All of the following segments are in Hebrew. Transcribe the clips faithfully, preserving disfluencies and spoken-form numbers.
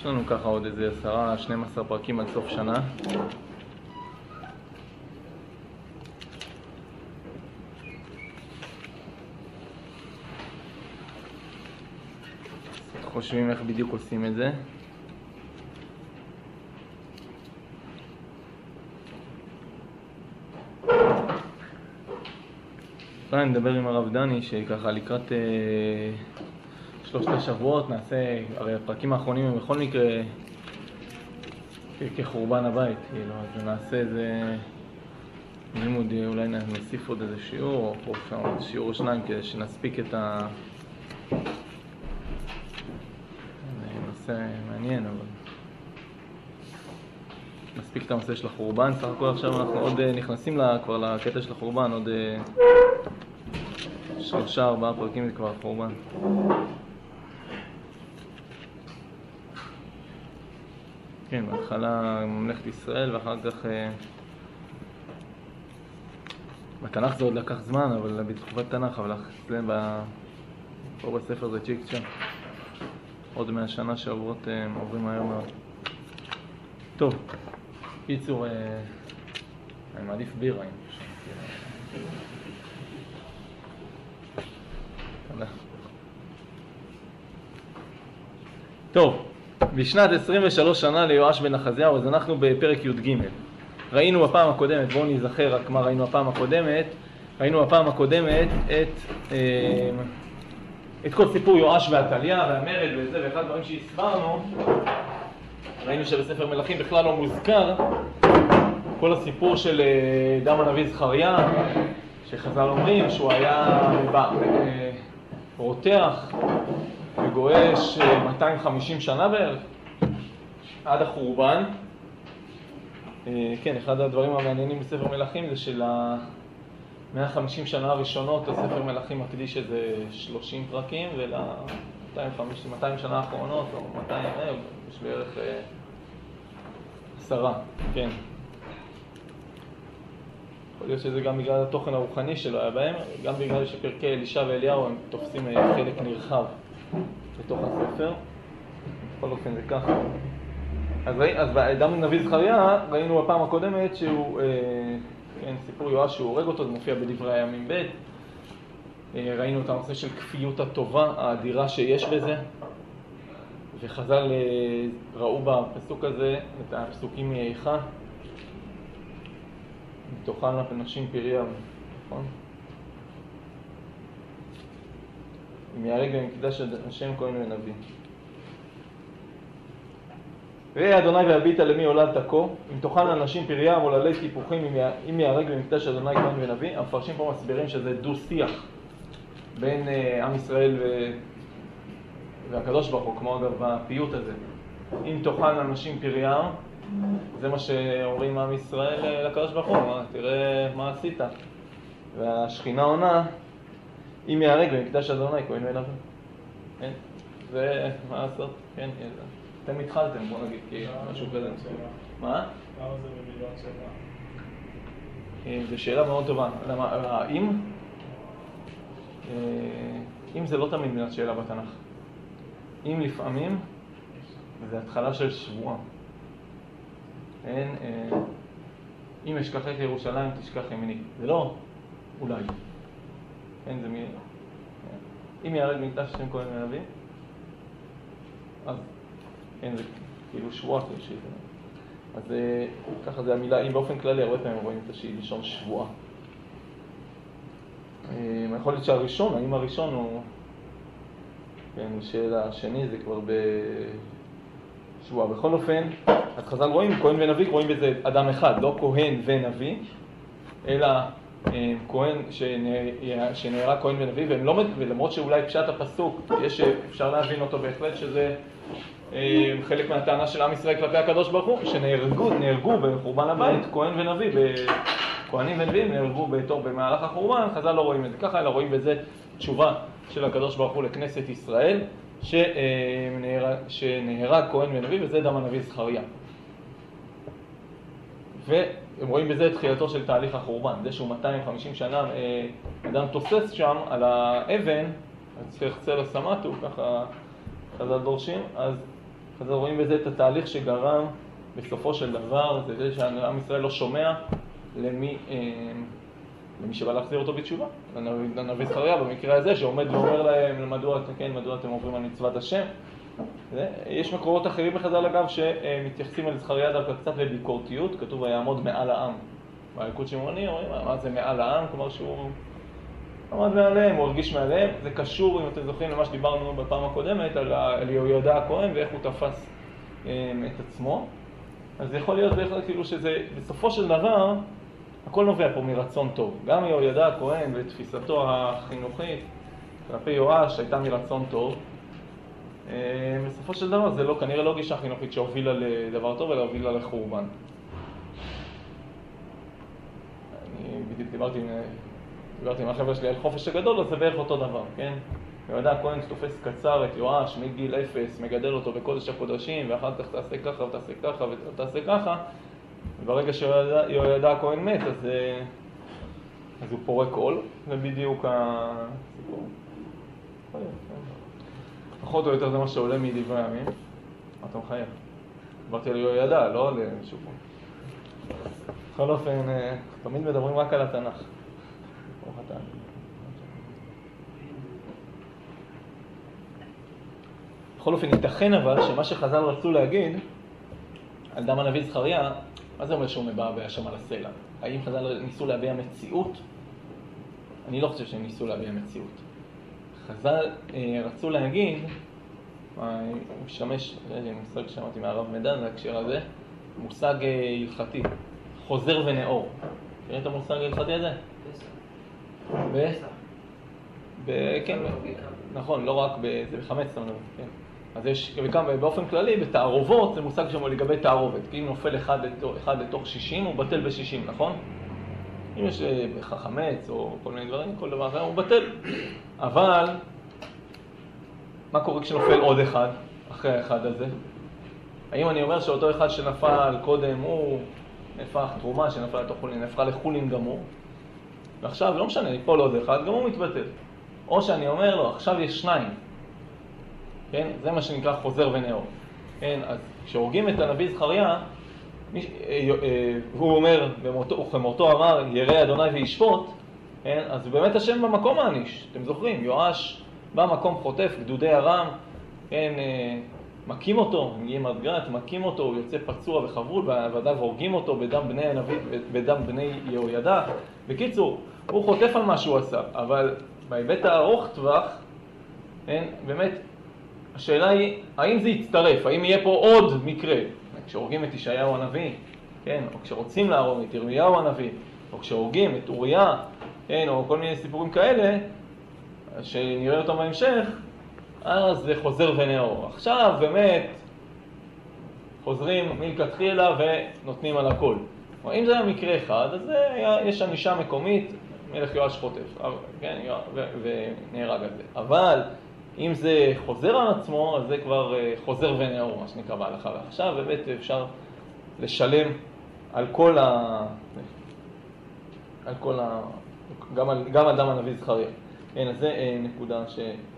יש לנו ככה עוד איזה עשרה, שנים עשר פרקים עד סוף שנה. חושבים איך בדיוק עושים את זה. אני נדבר עם הרב דני שככה לקראת אה, שלושת השבועות נעשה, הרי הפרקים האחרונים הם בכל מקרה כחורבן הבית, כאילו, אז נעשה איזה לימוד, אולי נוסיף עוד איזה שיעור או פה שם עוד שיעור או שניים כדי שנספיק את ה... זה נושא מעניין, אבל נספיק את הנושא של החורבן. סך הכל עכשיו אנחנו עוד נכנסים לה, כבר לקטע של החורבן, עוד שלושה, ארבעה פרקים זה כבר החורבן. כן, בהתחלה ממלכת ישראל ואחר כך בתנ"ך זה עוד לקח זמן, אבל בתקופת תנ"ך, אבל אצלם פה בספר זה צ'יק צ'ק. עוד מהשנה שעוברות עוברים מהר מאוד. טוב, קיצור, אני מעדיף בירה. תודה. טוב, בשנת עשרים ושלוש שנה ליואש בן אחזיהו, אז אנחנו בפרק י"ג. ראינו בפעם הקודמת, בואו נזכר רק מה ראינו בפעם הקודמת. ראינו בפעם הקודמת את... את כל סיפור יואש ועתליה והמרד וזה, ואחד הדברים שהסברנו, ראינו שבספר מלכים בכלל לא מוזכר כל הסיפור של דם הנביא זכריה, שחז"ל אומרים שהוא היה רותח וגועש מאתיים וחמישים שנה בערך, עד החורבן. כן, אחד הדברים המעניינים בספר מלכים זה של מאה וחמישים שנה הראשונות, הספר מלכים מקדיש איזה שלושים פרקים, ול-מאתיים שנה האחרונות, או מאתיים, יש בערך עשרה, כן. יכול להיות שזה גם בגלל התוכן הרוחני שלו היה בהם, גם בגלל שפרקי אלישע ואליהו הם תופסים חלק נרחב בתוך הספר. בכל אופן זה ככה. אז, אז בדם הנביא זכריה ראינו בפעם הקודמת שהוא... כן, סיפור יואש שהוא הורג אותו, זה מופיע בדברי הימים ב'. ראינו את הנושא של כפיות הטובה, האדירה שיש בזה. וחז"ל ראו בפסוק הזה את הפסוקים מאיכה. מתוכן נשים פריה, נכון? אם יהרג במקדש השם כהן ונביא. ראה אדוני והביט למי עולד תקו, אם תאכל אנשים פריה מוללי טיפוחים, אם יהרג במקדש אדוני כהן ונביא. המפרשים פה מסבירים שזה דו שיח בין uh, עם ישראל ו... והקדוש ברוך הוא, כמו אגב הפיוט הזה. אם תאכל אנשים פריה, זה מה שאומרים עם ישראל לקדוש ברוך הוא, תראה מה עשית. והשכינה עונה, אם יהרג במקדש אדוני כהן ונביא. כן? זה מה לעשות? כן, כן. אתם התחלתם, בוא נגיד, כי משהו כזה. מה? למה זה במילות שאלה? זו שאלה מאוד טובה. למה, האם? אם זה לא תמיד מילת שאלה בתנ"ך. אם לפעמים, זה התחלה של שבועה. אין, אם אשכחך ירושלים, תשכח ימיני. זה לא אולי. אין, זה מי... אם יהרג במקדש השם כהן ונביא, אז... כן, זה כאילו שבועה כלשהי. אז ככה זה המילה, אם באופן כללי, הרבה פעמים רואים את השהיא לשון שבועה. יכול להיות שהראשון, האם הראשון הוא... כן, שאלה השני זה כבר בשבועה. בכל אופן, אז חז"ל רואים, כהן ונביא, רואים בזה אדם אחד, לא כהן ונביא, אלא כהן שנהרג כהן ונביא, והם לא, ולמרות שאולי פשט הפסוק, יש, אפשר להבין אותו בהחלט שזה חלק מהטענה של עם ישראל כלפי הקדוש ברוך הוא, שנהרגו, נהרגו בחורבן הבית, כהן ונביא, כהנים ונביאים נהרגו בתור במהלך החורבן. חז"ל לא רואים את זה ככה, אלא רואים בזה תשובה של הקדוש ברוך הוא לכנסת ישראל, שנהרג, שנהרג כהן ונביא, וזה דם הנביא זכריה. והם רואים בזה את תחילתו של תהליך החורבן, זה שהוא מאתיים וחמישים שנה אדם תוסס שם על האבן, צריך צלע סמטו, ככה חז"ל דורשים, אז אז רואים בזה את התהליך שגרם בסופו של דבר, זה זה שעם ישראל לא שומע למי, למי שבא להחזיר אותו בתשובה. לנביא זכריה במקרה הזה שעומד ואומר להם, מדוע, כן, מדוע אתם עוברים על מצוות השם. יש מקורות אחרים בחז"ל אגב שמתייחסים על זכריה דווקא קצת בביקורתיות, כתוב ויעמוד מעל העם. בילקוט שמעוני אומרים, מה זה מעל העם? כלומר שהוא עמד מעליהם, הוא הרגיש מעליהם. זה קשור, אם אתם זוכרים, למה שדיברנו בפעם הקודמת, על, על יהוידע הכהן ואיך הוא תפס את עצמו. אז זה יכול להיות בהחלט כאילו שזה, בסופו של דבר, הכל נובע פה מרצון טוב. גם יהוידע הכהן ותפיסתו החינוכית כלפי יואש הייתה מרצון טוב. בסופו של דבר זה לא, כנראה לא גישה חינוכית שהובילה לדבר טוב, אלא הובילה לחורבן. אני בדיוק דיברתי עם, דיברתי עם החבר'ה שלי על חופש הגדול, אז זה בערך אותו דבר, כן? יהוידע הכהן תופס קצר את יואש מגיל אפס, מגדל אותו בקודש הקודשים, ואחר כך תעשה ככה ותעשה ככה ותעשה ככה, וברגע שיהוידע הכהן מת, אז, אז הוא פורק עול, ובדיוק הסיפור. פחות או יותר זה מה שעולה מדברי הימים. מה אתה מחייך? דיברתי על יהוידע, לא על מישהו פה. בכל אופן, תמיד מדברים רק על התנ"ך. ברוך אתה. בכל אופן, ייתכן אבל שמה שחז"ל רצו להגיד על דם הנביא זכריה, מה זה אומר שהוא מבעבע שם על הסלע? האם חז"ל ניסו להביע מציאות? אני לא חושב שהם ניסו להביע מציאות. חז"ל אה, רצו להגיד, הוא משמש, זה מושג ששמעתי מהרב מדן, זה הקשר הזה, מושג הלכתי, חוזר ונאור. תראי את המושג ההלכתי הזה? ב... ב... כן, נכון, לא רק ב... זה בחמץ, כן. אז יש, וגם באופן כללי, בתערובות, זה מושג שם לגבי תערובת. כי אם נופל אחד לתוך, אחד לתוך שישים, הוא בטל בשישים, נכון? אם יש חמץ או כל מיני דברים, כל דבר אחר, הוא בטל. אבל, מה קורה כשנופל עוד אחד, אחרי האחד הזה? האם אני אומר שאותו אחד שנפל קודם, הוא נפח תרומה שנפל לתוך חולין, נפחה לחולין גמור, ועכשיו, לא משנה, נפול עוד אחד, גם הוא מתבטל. או שאני אומר לו, עכשיו יש שניים. כן? זה מה שנקרא חוזר ונאור. כן? אז כשהורגים את הנביא זכריה, והוא אומר, וכמותו אמר, ירא אדוני וישפוט, כן? אז באמת השם במקום מעניש. אתם זוכרים, יואש במקום חוטף, גדודי ארם, כן? מקים אותו, מגיעים עד גת, מקים אותו, הוא יוצא פצוע וחבול, ועדיו הורגים אותו בדם בני הנביא, בדם בני יהוידע. בקיצור, הוא חוטף על מה שהוא עשה, אבל בהיבט הארוך טווח, כן? באמת, השאלה היא, האם זה יצטרף? האם יהיה פה עוד מקרה? כשהורגים את ישעיהו הנביא, כן? או כשרוצים להרוג את ירמיהו הנביא, או כשהורגים את אוריה, כן? או כל מיני סיפורים כאלה, שנראה אותם בהמשך, אז זה חוזר ונאור. עכשיו באמת חוזרים מלכתחילה ונותנים על הכל. אבל אם זה היה מקרה אחד, אז יש ענישה מקומית, מלך יואש חוטף, כן? ונהרג על זה. אבל אם זה חוזר על עצמו, אז זה כבר חוזר ונאור, מה שנקרא בהלכה. ועכשיו באמת אפשר לשלם על כל ה... על כל ה... גם על, גם על דם הנביא זכריה. כן, אז זה נקודה ש...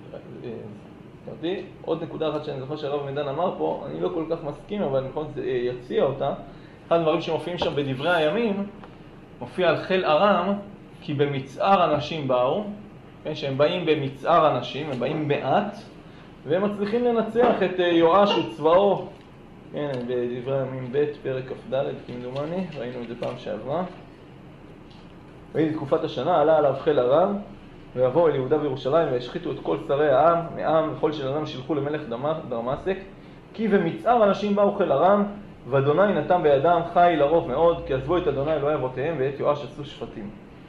עוד נקודה אחת שאני זוכר שהרב מדן אמר פה, אני לא כל כך מסכים, אבל אני יכול יציע אותה. אחד הדברים שמופיעים שם בדברי הימים, מופיע על חיל ארם, כי במצער אנשים באו, כן, שהם באים במצער אנשים, הם באים מעט, והם מצליחים לנצח את יואש וצבאו, כן, בדברי הימים ב' פרק כ"ד, כמדומני, ראינו את זה פעם שעברה. והיא תקופת השנה, עלה עליו חיל ארם, ויבואו אל יהודה וירושלים וישחיתו את כל שרי העם, מעם וכל של אדם שילחו למלך דרמסק, כי במצער אנשים באו חיל ארם, ואדוני נתן בידם חי לרוב מאוד, כי עזבו את אדוני אלוהי אבותיהם ואת יואש עשו שפטים.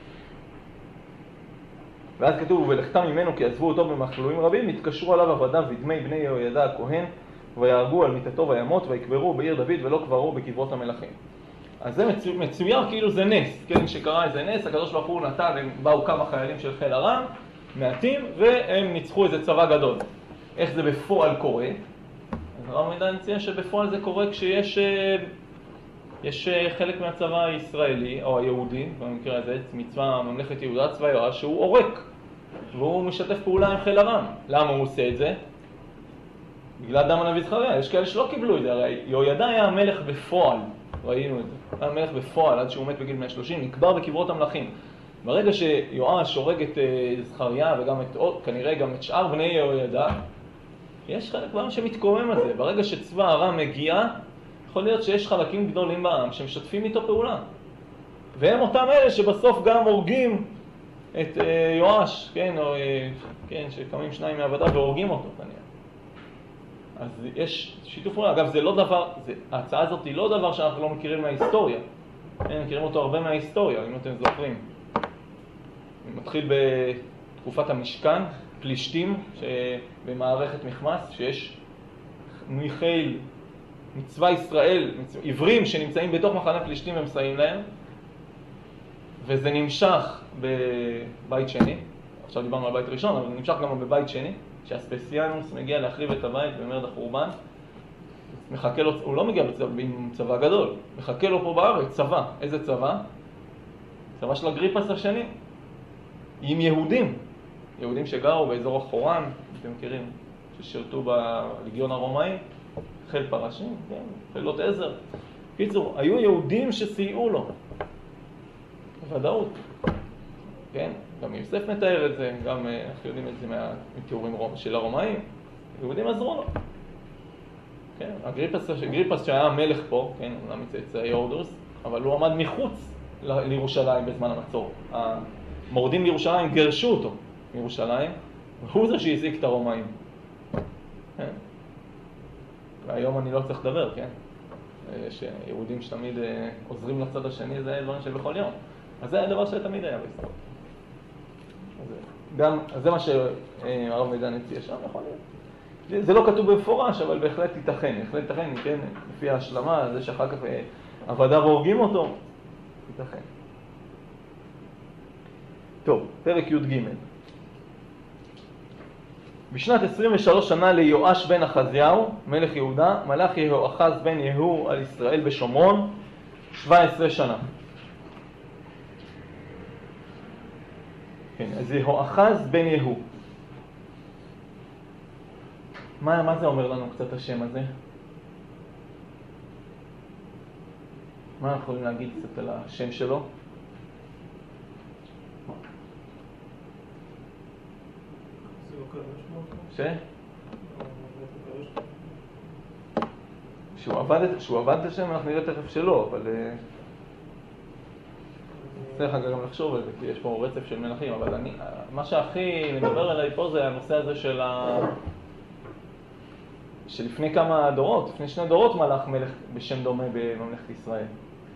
ואז כתוב, ולכתם ממנו כי עזבו אותו במחלולים רבים, התקשרו עליו עבדיו ודמי בני יהוידע הכהן, ויהרגו על מיתתו וימות, ויקברו בעיר דוד ולא קברו בקברות המלכים. אז זה מצו... מצויר כאילו זה נס, כן, שקרה איזה נס, הקדוש ברוך הוא נתן, הם באו כמה חיילים של חיל ארם, מעטים, והם ניצחו איזה צבא גדול. איך זה בפועל קורה? אז הרב מדן ציין שבפועל זה קורה כשיש יש חלק מהצבא הישראלי, או היהודי, במקרה הזה, מצבא ממלכת יהודה, צבא יואש, שהוא עורק, והוא משתף פעולה עם חיל ארם. למה הוא עושה את זה? בגלל דם הנביא זכריה, יש כאלה שלא קיבלו את זה, הרי יהוידע היה המלך בפועל, ראינו את זה, היה המלך בפועל עד שהוא מת בגיל מאה ושלושים, נקבר בקברות המלכים. ברגע שיואש הורג את זכריה וגם את, כנראה גם את שאר בני יהוידע, יש חלק בעם שמתקומם על זה. ברגע שצבא ארם מגיע, יכול להיות שיש חלקים גדולים בעם שמשתפים איתו פעולה. והם אותם אלה שבסוף גם הורגים את יואש, כן, או, כן, שקמים שניים מהעבודה והורגים אותו כנראה. אז יש שיתוף פעולה. אגב, זה לא דבר, זה, ההצעה הזאת היא לא דבר שאנחנו לא מכירים מההיסטוריה. כן, מכירים אותו הרבה מההיסטוריה, אם אתם זוכרים. מתחיל בתקופת המשכן, פלישתים, במערכת מחמס, שיש מחיל מצבא ישראל, עברים שנמצאים בתוך מחנה פלישתים ומסייעים להם, וזה נמשך בבית שני. עכשיו דיברנו על בית ראשון, אבל זה נמשך גם בבית שני, שהספסיאנוס מגיע להחריב את הבית במרד החורבן. מחכה לו, הוא לא מגיע בצבא, עם צבא גדול, מחכה לו פה בארץ צבא. איזה צבא? צבא של אגריפס השני, עם יהודים, יהודים שגרו באזור החורן, אתם מכירים, ששירתו בלגיון הרומאי, חיל פרשים, כן, חילות עזר. קיצור, היו יהודים שסייעו לו, בוודאות. כן, גם יוסף מתאר את זה, גם אנחנו יודעים את זה מהתיאורים של הרומאים, יהודים עזרו לו. כן, אגריפס, אגריפס שהיה המלך פה, כן, הוא מצאצאי הורדוס, אבל הוא עמד מחוץ לירושלים בזמן המצור. המורדים בירושלים גרשו אותו מירושלים, והוא זה שהזעיק את הרומאים. כן? והיום אני לא צריך לדבר, כן? שיהודים שתמיד עוזרים לצד השני, זה דברים של בכל יום. אז זה הדבר שתמיד היה בהיסטוריה. גם, אז זה מה שהרב מידן הציע שם, יכול להיות. זה לא כתוב במפורש, אבל בהחלט ייתכן. בהחלט ייתכן, כן, לפי ההשלמה, זה שאחר כך עבדה והורגים אותו, ייתכן. טוב, פרק י"ג. בשנת עשרים ושלוש שנה ליואש בן אחזיהו, מלך יהודה, מלך יהואחז בן יהוא על ישראל בשומרון, שבע עשרה שנה. כן, אז יהואחז בן יהוא. מה, מה זה אומר לנו קצת השם הזה? מה אנחנו יכולים להגיד קצת על השם שלו? ש? שהוא עבד, שהוא עבד את השם, אנחנו נראה תכף שלא, אבל צריך גם לחשוב על זה, כי יש פה רצף של מלכים, אבל אני, מה שהכי מדבר עליי פה זה הנושא הזה של ה... שלפני כמה דורות, לפני שני דורות מלך מלך בשם דומה בממלכת ישראל.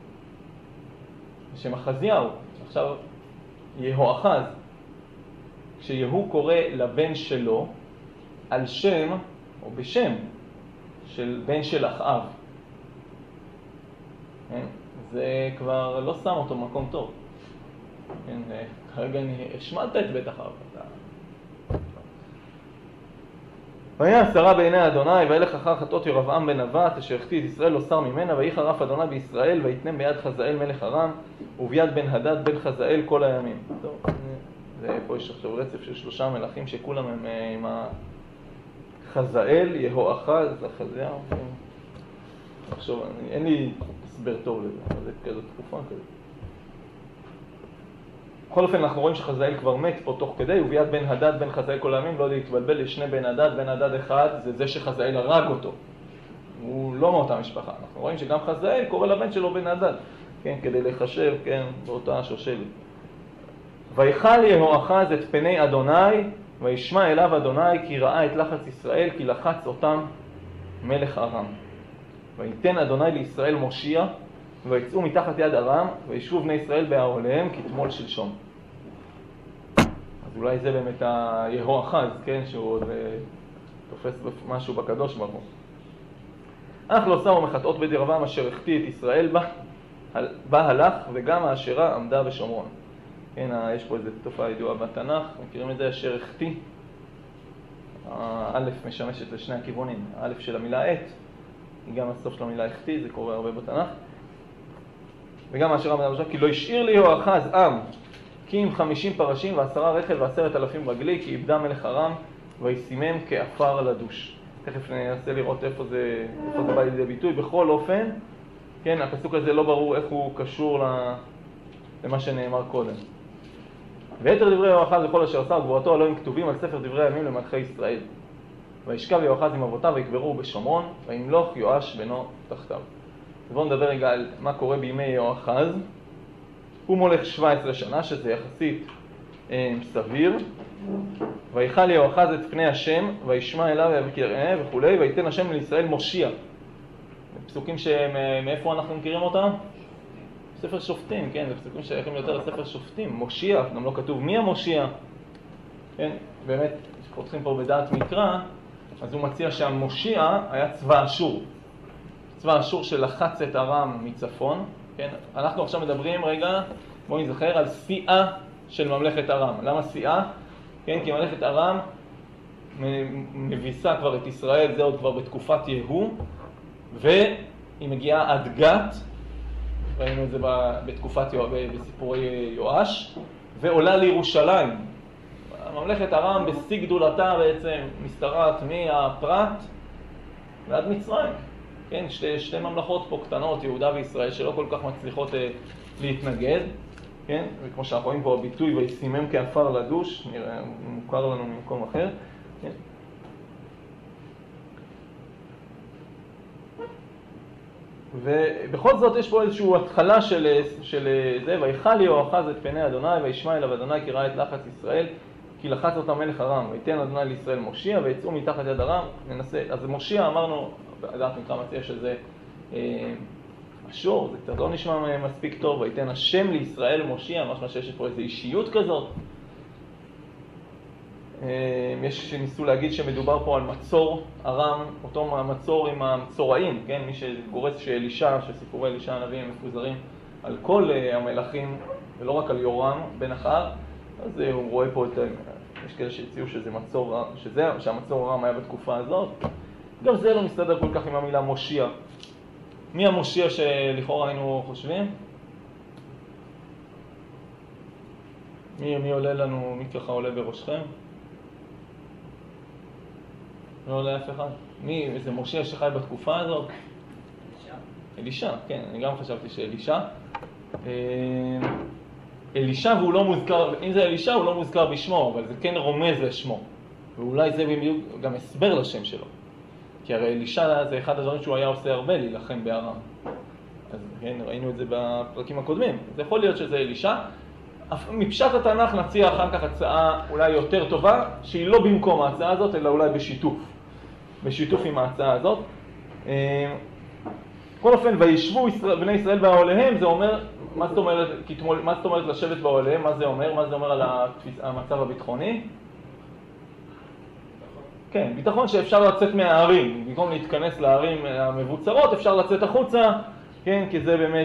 בשם אחזיהו. עכשיו, יהואחז, כשיהוא קורא לבן שלו על שם, או בשם, של בן של אחאב. זה כבר לא שם אותו במקום טוב. כרגע השמדת את בית אחאב. והיה שרה בעיני אדוני, וילך אחר חטאות ירבעם בן נבט, אשר החטיא את ישראל לא שר ממנה, ויהי חרף אדוני בישראל, ויתנם ביד חזאל מלך ארם, וביד בן הדד בן חזאל כל הימים. טוב, ופה יש עכשיו רצף של שלושה מלכים שכולם הם עם החזאל, יהואחז, אחזיהו. עכשיו, אין לי הסבר טוב לזה, אבל זה כזאת תקופה כזאת. בכל אופן, אנחנו רואים שחזאל כבר מת פה תוך כדי, וביד בן הדד בן חזאל כל הימים, לא להתבלבל, יש שני בן הדד, בן הדד אחד, זה זה שחזאל הרג אותו. הוא לא מאותה משפחה. אנחנו רואים שגם חזאל קורא לבן שלו בן הדד, כן, כדי לחשב, כן, באותה שושלת. ויחל יהואחז את פני אדוני, וישמע אליו אדוני, כי ראה את לחץ ישראל, כי לחץ אותם מלך ארם. ויתן אדוני לישראל מושיע, ויצאו מתחת יד ארם, וישבו בני ישראל באוהליהם כתמול שלשום. אז אולי זה באמת היהואחז, כן, שהוא עוד תופס משהו בקדוש ברוך הוא. אך לא שמו מחטאות בית ירבעם אשר החטיא את ישראל בה, בה הלך, וגם האשרה עמדה בשומרון. כן, יש פה איזו תופעה ידועה בתנ"ך, מכירים את זה, אשר החטיא. האלף משמשת לשני הכיוונים, האלף של המילה עת, היא גם הסוף של המילה החטיא, זה קורה הרבה בתנ"ך. וגם האשרה עמדה בשומרון, כי לא השאיר לי יהואחז עם, כי עם חמישים פרשים ועשרה רכב ועשרת אלפים רגלי, כי איבדה מלך ארם, וישימם כעפר לדוש. תכף ננסה לראות איפה זה, איפה זה בא לידי ביטוי. בכל אופן, כן, הפסוק הזה לא ברור איך הוא קשור למה שנאמר קודם. ויתר דברי יהואחז וכל אשר עשה וגבורתו הלא הם כתובים על ספר דברי הימים למלכי ישראל. וישכב יהואחז עם אבותיו ויקברוהו בשומרון, וימלוך יואש בנו תחתיו. בואו נדבר רגע על מה קורה בימי יהואחז. הוא מולך שבע עשרה שנה, שזה יחסית אה, סביר. ויחל יהואחז את פני השם, וישמע אליו ויראה וכו', ויתן השם לישראל מושיע. פסוקים שמאיפה אנחנו מכירים אותם? ספר שופטים, כן, זה פסוקים שייכים יותר לספר שופטים. מושיע, גם לא כתוב מי המושיע. כן, באמת, כשפותחים פה בדעת מקרא, אז הוא מציע שהמושיע היה צבא אשור. צבא אשור שלחץ את ארם מצפון. כן, אנחנו עכשיו מדברים, רגע, בואו נזכר על שיאה של ממלכת ארם. למה שיאה? כן, כי ממלכת ארם מביסה כבר את ישראל, זה עוד כבר בתקופת יהוא, והיא מגיעה עד גת, ראינו את זה בתקופת יואש, בסיפורי יואש, ועולה לירושלים. ממלכת ארם בשיא גדולתה בעצם משתרעת מהפרת ועד מצרים. כן, שתי, שתי ממלכות פה קטנות, יהודה וישראל, שלא כל כך מצליחות אה, להתנגד. כן, וכמו שאנחנו רואים פה הביטוי, וישימם כעפר לדוש, נראה, מוכר לנו ממקום אחר. כן. ובכל זאת יש פה איזושהי התחלה של, של זה, ויחל יהואחז את פני אדוני, וישמע אליו אדוני כי ראה את לחץ ישראל, כי לחץ אותם מלך ארם, ויתן אדוני לישראל מושיע, ויצאו מתחת יד ארם. ננסה, אז מושיע אמרנו, בדעת מקרא מציע שזה אה, אשור, זה קצת לא נשמע מספיק טוב, ויתן השם לישראל מושיע, משמע שיש פה איזו אישיות כזאת. יש שניסו להגיד שמדובר פה על מצור ארם, אותו מצור עם המצוראים, כן? מי שגורס שאלישע, שסיפורי אלישע הנביא הם מפוזרים על כל המלכים, ולא רק על יורם בן אחאב, אז הוא רואה פה את, יש כאלה שהציעו שזה מצור, שזה, שהמצור ארם היה בתקופה הזאת. גם זה לא מסתדר כל כך עם המילה מושיע. מי המושיע שלכאורה היינו חושבים? מי, מי עולה לנו, מי ככה עולה בראשכם? לא עולה אף אחד. מי, איזה מושיע שחי בתקופה הזאת? אלישע. אלישע, כן, אני גם חשבתי שאלישע. אלישע והוא לא מוזכר, אם זה אלישע הוא לא מוזכר בשמו, אבל זה כן רומז לשמו. ואולי זה בדיוק גם הסבר לשם שלו. כי הרי אלישע זה אחד הדברים שהוא היה עושה הרבה להילחם בארם. אז כן, ראינו את זה בפרקים הקודמים. זה יכול להיות שזה אלישע. מפשט התנ"ך נציע אחר כך הצעה אולי יותר טובה, שהיא לא במקום ההצעה הזאת, אלא אולי בשיתוף. בשיתוף עם ההצעה הזאת. בכל אופן, וישבו ישראל, בני ישראל באוהליהם, זה אומר, מה זאת אומרת, מה זאת אומרת לשבת באוהליהם? מה זה אומר? מה זה אומר על המצב הביטחוני? כן, ביטחון שאפשר לצאת מהערים. במקום להתכנס לערים המבוצרות, אפשר לצאת החוצה, כן, כי זה באמת...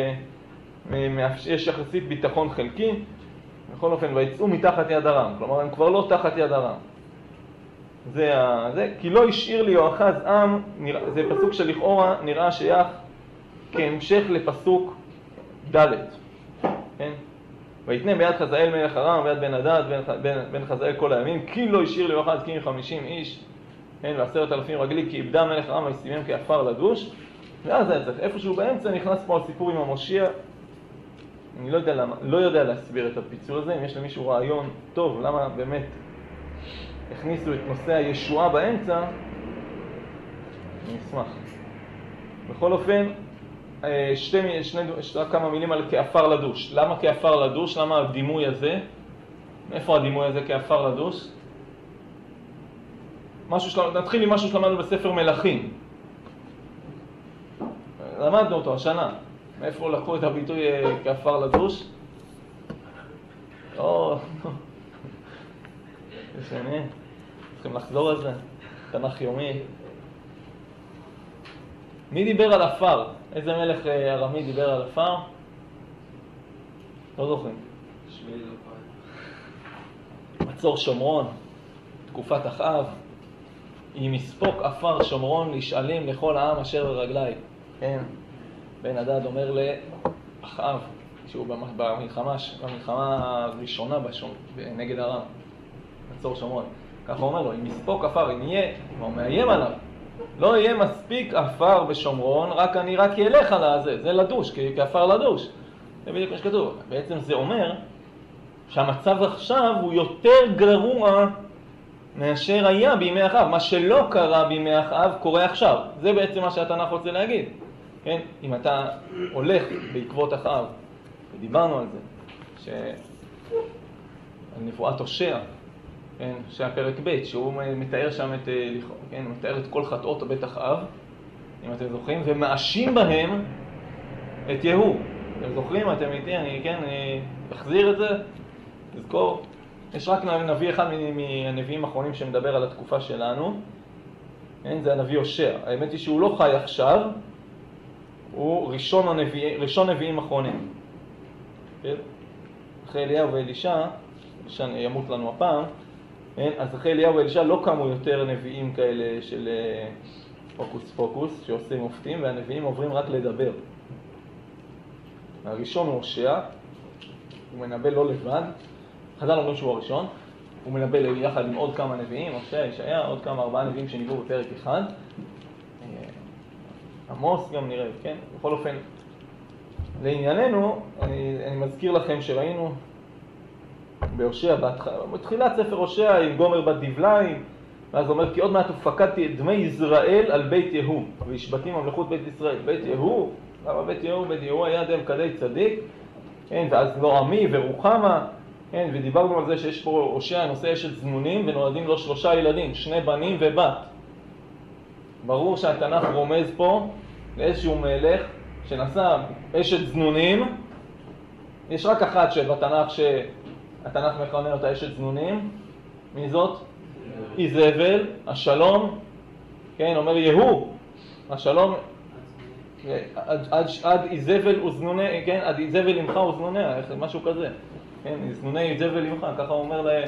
יש יחסית ביטחון חלקי. בכל אופן, ויצאו מתחת יד ארם, כלומר הם כבר לא תחת יד ארם. זה, זה, כי לא השאיר לי יהואחז עם, זה פסוק שלכאורה נראה שייך כהמשך לפסוק ד', כן? ויתנה ביד חזאל מלך ארם וביד בן הדד בן, בן חזאל כל הימים, כי לא השאיר לי יהואחז כי חמישים איש, כן? ועשרת אלפים רגלי, כי איבדה מלך ארם וישימם כעפר לדוש. ואז זה צריך, איפשהו באמצע נכנס פה הסיפור עם המושיע. אני לא יודע למה, לא יודע להסביר את הפיצול הזה. אם יש למישהו רעיון טוב, למה באמת הכניסו את נושא הישועה באמצע, אני אשמח. בכל אופן, שתי, שני, שתי, כמה מילים על כעפר לדוש. למה כעפר לדוש? למה הדימוי הזה? מאיפה הדימוי הזה כעפר לדוש? משהו של... נתחיל עם משהו שלמדנו בספר מלכים. למדנו אותו השנה. מאיפה לקחו את הביטוי כעפר לדוש? או... זה שני. צריכים לחזור על זה. תנ"ך יומי. מי דיבר על עפר? איזה מלך ארמי דיבר על עפר? לא זוכרים. שמואל עפר. מצור שומרון, תקופת אחאב. אם יספוק עפר שומרון לשאלים לכל העם אשר ברגלי. כן. בן הדד אומר לאחאב, שהוא במלחמה, במלחמה הראשונה בשום, נגד ארם, מצור שומרון. ככה הוא אומר לו, אם יספוק עפר, אם יהיה, הוא מאיים עליו, לא יהיה מספיק עפר בשומרון, רק אני רק ילך על הזה, זה לדוש, כעפר לדוש. זה בדיוק מה שכתוב. בעצם זה אומר שהמצב עכשיו הוא יותר גרוע מאשר היה בימי אחאב. מה שלא קרה בימי אחאב קורה עכשיו. זה בעצם מה שהתנ"ך רוצה להגיד. כן? אם אתה הולך בעקבות אחאב, ודיברנו על זה, על נבואת הושע, כן? שהפרק ב' שהוא מתאר שם את, כן? מתאר את כל חטאות בית אחאב, אם אתם זוכרים, ומאשים בהם את יהוא. אתם זוכרים? אתם איתי? אני, כן, אני אחזיר את זה. תזכור. יש רק נביא אחד מהנביאים האחרונים שמדבר על התקופה שלנו. כן? זה הנביא הושע. האמת היא שהוא לא חי עכשיו, הוא ראשון, הנביא, ראשון נביאים אחרונים. כן? אחרי אליהו ואלישע, שימות לנו הפעם, כן? אז אחרי אליהו ואלישע לא קמו יותר נביאים כאלה של פוקוס פוקוס, שעושים מופתים, והנביאים עוברים רק לדבר. הראשון הוא הושע, הוא מנבא לא לבד, חז"ל אומרים שהוא הראשון, הוא מנבא יחד עם עוד כמה נביאים, הושע, ישעיה, עוד כמה ארבעה נביאים שניבאו בפרק אחד. עמוס גם נראה, כן? בכל אופן, לענייננו, אני, אני מזכיר לכם שראינו בהושע, בתחילת ספר הושע עם גומר בת דבליים, ואז הוא אומר, כי עוד מעט ופקדתי את דמי ישראל על בית יהוא, והשבתי ממלכות בית ישראל. בית יהוא, למה בית יהוא? בית יהוא היה דם כדי צדיק, כן? ואז לא עמי ורוחמה, כן? ודיברנו על זה שיש פה הושע נושא אשת זנונים, ונולדים לו שלושה ילדים, שני בנים ובת. ברור שהתנ"ך רומז פה לאיזשהו מלך שנשא אשת זנונים. יש רק אחת שבתנ"ך שהתנ"ך מכנה אותה אשת זנונים. מי זאת? איזבל, השלום. כן, אומר יהוא, השלום, עד, עד, עד איזבל וזנוני, כן, עד איזבל עמך וזנוניה, משהו כזה. כן, זנוני איזבל עמך, ככה הוא אומר ל...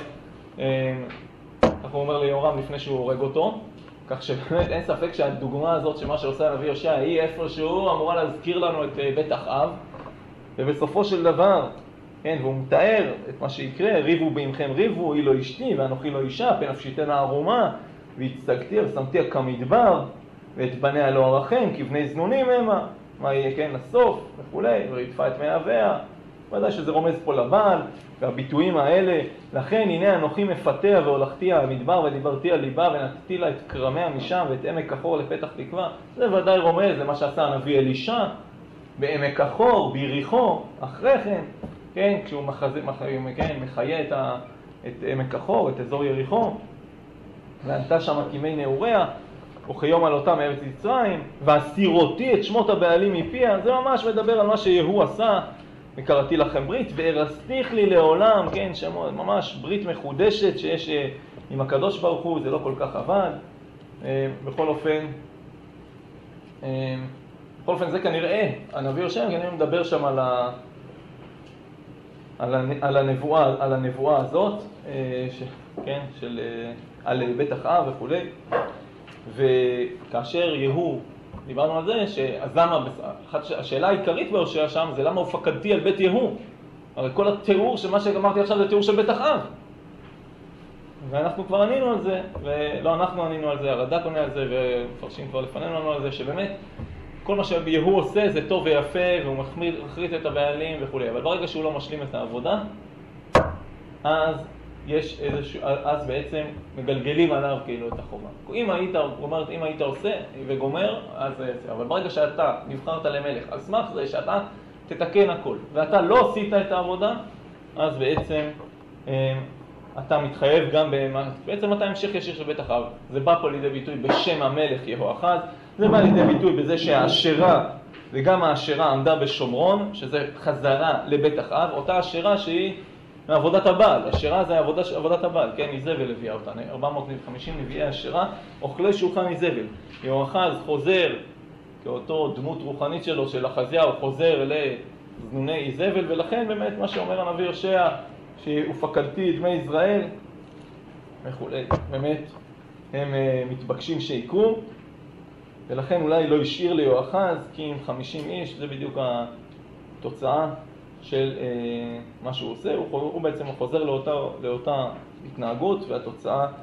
ככה הוא אומר ליורם לפני שהוא הורג אותו. כך שבאמת אין ספק שהדוגמה הזאת שמה שעושה הנביא הושע היא איפשהו אמורה להזכיר לנו את בית אחאב. ובסופו של דבר, כן, והוא מתאר את מה שיקרה, ריבו בעמכם ריבו, היא לא אשתי ואנוכי לא אישה, פן נפשיתנה ערומה, והצגתיה ושמתיה כמדבר, ואת בניה לא ארחם, כי בני זנונים המה, מה יהיה כן לסוף וכולי, ורדפה את מי אביה. ודאי שזה רומז פה לבעל, והביטויים האלה, לכן הנה אנוכי מפתיה והולכתיה המדבר ודיברתי על ליבה ונתתי לה את קרמיה משם ואת עמק כחור לפתח תקווה. זה ודאי רומז למה שעשה הנביא אלישע בעמק כחור, ביריחו, אחרי כן, כן, כשהוא מחזה, כן, מחיה את, ה, את עמק כחור, את אזור יריחו, וענתה שם כימי נעוריה, וכיום על אותם ארץ מצרים, והסירותי את שמות הבעלים מפיה. זה ממש מדבר על מה שיהוא עשה, וקראתי לכם ברית, והרסתיך לי לעולם, כן, שמות, ממש ברית מחודשת שיש עם הקדוש ברוך הוא, זה לא כל כך עבד. בכל אופן, בכל אופן זה כנראה, הנביא הושע כנראה מדבר שם על, ה, על, ה, על, הנבואה, על הנבואה הזאת, ש, כן, של, על בית אחאב וכו'. וכאשר יהוא, דיברנו על זה, שאז למה, השאלה העיקרית בהושע שם זה למה הוא פקדתי על בית יהוא. הרי כל התיאור של מה שאמרתי עכשיו זה תיאור של בית אחאב. ואנחנו כבר ענינו על זה, ולא אנחנו ענינו על זה, הרד"ק עונה על זה, ומפרשים כבר לפנינו ענו על זה, שבאמת כל מה שיהוא עושה זה טוב ויפה, והוא מחריט את הבעלים וכו'. אבל ברגע שהוא לא משלים את העבודה, אז יש איזשהו, אז בעצם מגלגלים עליו כאילו את החובה. אם היית, אומרת, אם היית עושה וגומר, אז זה יצא. אבל ברגע שאתה נבחרת למלך, על סמך זה שאתה תתקן הכל, ואתה לא עשית את העבודה, אז בעצם אתה מתחייב גם במה, בעצם אתה המשך ישיר של בית אחאב. זה בא פה לידי ביטוי בשם המלך יהואחז, זה בא לידי ביטוי בזה שהאשרה, וגם האשרה עמדה בשומרון, שזה חזרה לבית אחאב, אותה אשרה שהיא מעבודת הבעל. אשרה זה עבודה, עבודת הבעל, כן, איזבל הביאה אותה, ארבע מאות וחמישים נביאי אשרה, אוכלי שולחן איזבל. יהואחז חוזר, כאותו דמות רוחנית שלו, של אחזיהו, חוזר לזנוני איזבל, ולכן באמת מה שאומר הנביא הושע, שהופקדתי את דמי ישראל, וכו', באמת הם מתבקשים שיקרו, ולכן אולי לא השאיר ליהואחז, כי עם חמישים איש, זה בדיוק התוצאה של אה, מה שהוא עושה, הוא, הוא בעצם חוזר לאותה, לאותה התנהגות, והתוצאה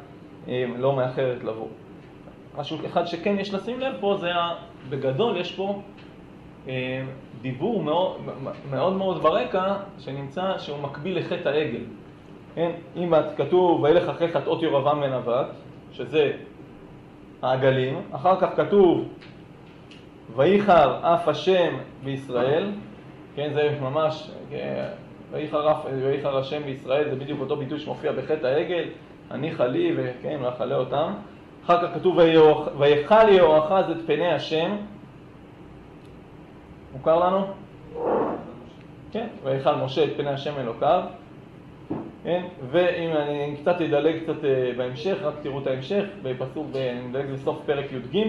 לא מאחרת לבוא. משהו אחד שכן יש לשים לב פה, זה בגדול יש פה דיבור מאוד מאוד, מאוד ברקע שנמצא שהוא מקביל לחטא העגל. כן? אם כתוב וילך אחרי חטאות ירבעם בן נבט, שזה העגלים, אחר כך כתוב וייחר אף השם בישראל, כן, זה ממש וייחר אף וייחר השם בישראל, זה בדיוק אותו ביטוי שמופיע בחטא העגל, הניחה לי וכן, ואכלה אותם. אחר כך כתוב ויכל יהואחז את פני השם, מוכר לנו? כן, ויכל משה את פני השם אלוקיו. כן, ואם אני קצת אדלג קצת בהמשך, רק תראו את ההמשך, בפסוק, נדלג לסוף פרק י"ג.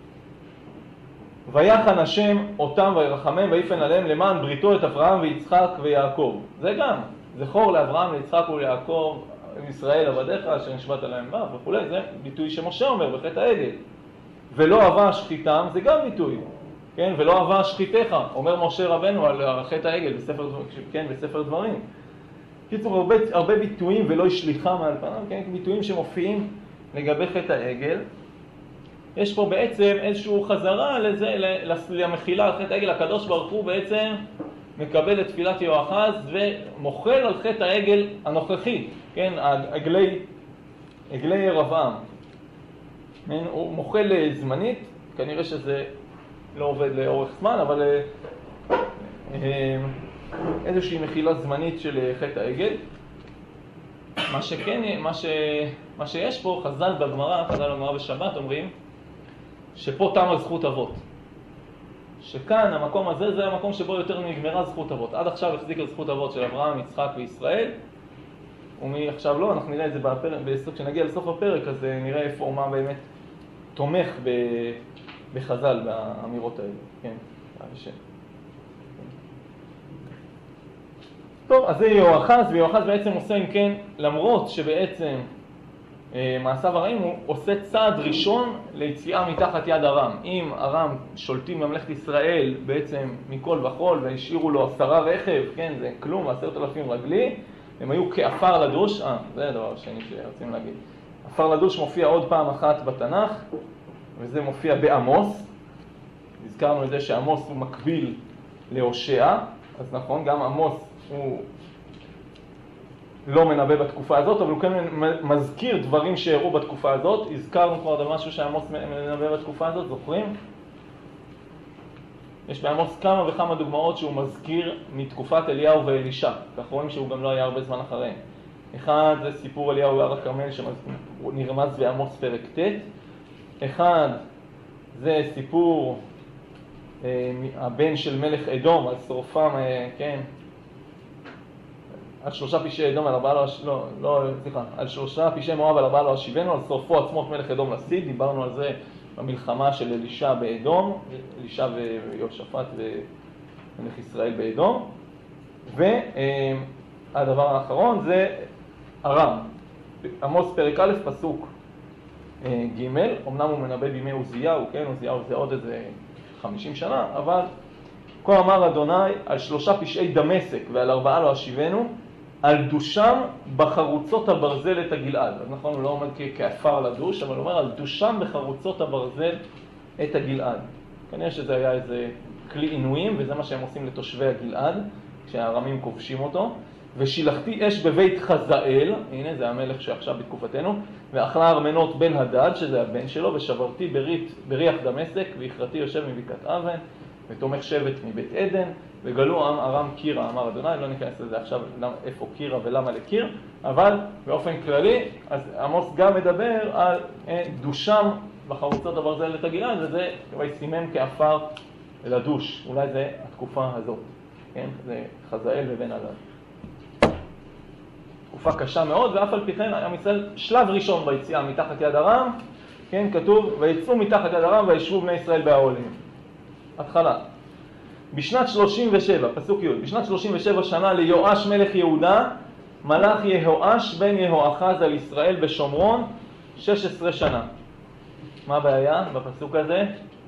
ויחן השם אותם וירחמם ויפן עליהם למען בריתו את אברהם ויצחק ויעקב. זה גם, זכור לאברהם ויצחק וליעקב, ישראל עבדיך אשר נשבעת עליהם בה וכו'. זה ביטוי שמשה אומר בחטא העגל. ולא אהבה שחיתם, זה גם ביטוי. כן, ולא אהבה שחיתך, אומר משה רבנו על חטא העגל בספר, כן, בספר דברים. קיצור, הרבה, הרבה ביטויים ולא השליחה מעל פניו, כן, ביטויים שמופיעים לגבי חטא העגל. יש פה בעצם איזשהו חזרה לזה, למחילה על חטא העגל. הקדוש ברוך הוא בעצם מקבל את תפילת יהואחז ומוחל על חטא העגל הנוכחי, כן, עגלי, עגלי ירבעם. הוא מוחל זמנית, כנראה שזה לא עובד לאורך זמן, אבל איזושהי מחילה זמנית של חטא העגל. מה שכן, מה, ש... מה שיש פה, חז"ל בגמרא, חז"ל בגמרא בשבת אומרים, שפה תמה זכות אבות. שכאן, המקום הזה, זה המקום שבו יותר נגמרה זכות אבות. עד עכשיו החזיק על זכות אבות של אברהם, יצחק וישראל, ומעכשיו לא, אנחנו נראה את זה בפרק, בסוף, כשנגיע לסוף הפרק, אז נראה איפה מה באמת תומך ב... בחז"ל, באמירות האלה. כן, השם. טוב, אז זה יהואחז, ויהואחז בעצם עושה אם כן, למרות שבעצם אה, מעשיו הרעים, הוא עושה צעד ראשון ליציאה מתחת יד ארם. אם ארם שולטים בממלכת ישראל בעצם מכל וכל, והשאירו לו עשרה רכב, כן, זה כלום, עשרת אלפים רגלי, הם היו כאפר לדוש, אה, זה הדבר השני שרצינו להגיד. אפר לדוש מופיע עוד פעם אחת בתנ"ך, וזה מופיע בעמוס. הזכרנו את זה שעמוס הוא מקביל להושע, אז נכון, גם עמוס הוא לא מנבא בתקופה הזאת, אבל הוא כן מזכיר דברים שהראו בתקופה הזאת. הזכרנו כבר במשהו שעמוס מנבא בתקופה הזאת, זוכרים? יש בעמוס כמה וכמה דוגמאות שהוא מזכיר מתקופת אליהו ואלישע, כך רואים שהוא גם לא היה הרבה זמן אחריהם. אחד זה סיפור אליהו בהר הכרמל שנרמז בעמוס פרק ט'. אחד זה סיפור אה, הבן של מלך אדום על שרופם, אה, כן, על שלושה פשעי אדום על ארבעה לא, לא, לא, סליחה, על שלושה פשעי מואב על ארבעה לא השיבנו, על שרפו עצמו את מלך אדום לסיד. דיברנו על זה במלחמה של אלישע באדום, אלישע ויהושפט ומלך ישראל באדום. והדבר האחרון זה ארם, עמוס פרק א' פסוק ג'. אמנם הוא מנבא בימי עוזיהו, כן, עוזיהו זה עוד איזה חמישים שנה, אבל כה אמר אדוני על שלושה פשעי דמשק ועל ארבעה לא השיבנו, על דושם בחרוצות הברזל את הגלעד. אז נכון, הוא לא אומר כאפר לדוש, אבל הוא אומר על דושם בחרוצות הברזל את הגלעד. כנראה שזה היה איזה כלי עינויים, וזה מה שהם עושים לתושבי הגלעד, כשהארמים כובשים אותו. ושילחתי אש בבית חזאל, הנה זה המלך שעכשיו בתקופתנו, ואכלה ארמנות בן הדד, שזה הבן שלו, ושברתי ברית, בריח דמשק, והכרתי יושב מבקעת אבן, ותומך שבט מבית עדן, וגלו עם ארם קירה, אמר אדוני. לא ניכנס לזה עכשיו איפה קירה ולמה לקיר, אבל באופן כללי, אז עמוס גם מדבר על דושם בחרוצות הברזל את הגלעד, וזה ויסימם כאפר לדוש. אולי זה התקופה הזאת, כן? זה חזאל ובן הדד. תקופה קשה מאוד, ואף על פי כן עם ישראל שלב ראשון ביציאה מתחת יד ארם, כן, כתוב ויצאו מתחת יד ארם וישבו בני ישראל באוהלים. התחלה. בשנת שלושים ושבע, פסוק י', בשנת שלושים ושבע שנה ליואש מלך יהודה, מלך יהואש בן יהואחז על ישראל בשומרון שש עשרה שנה. מה הבעיה בפסוק הזה?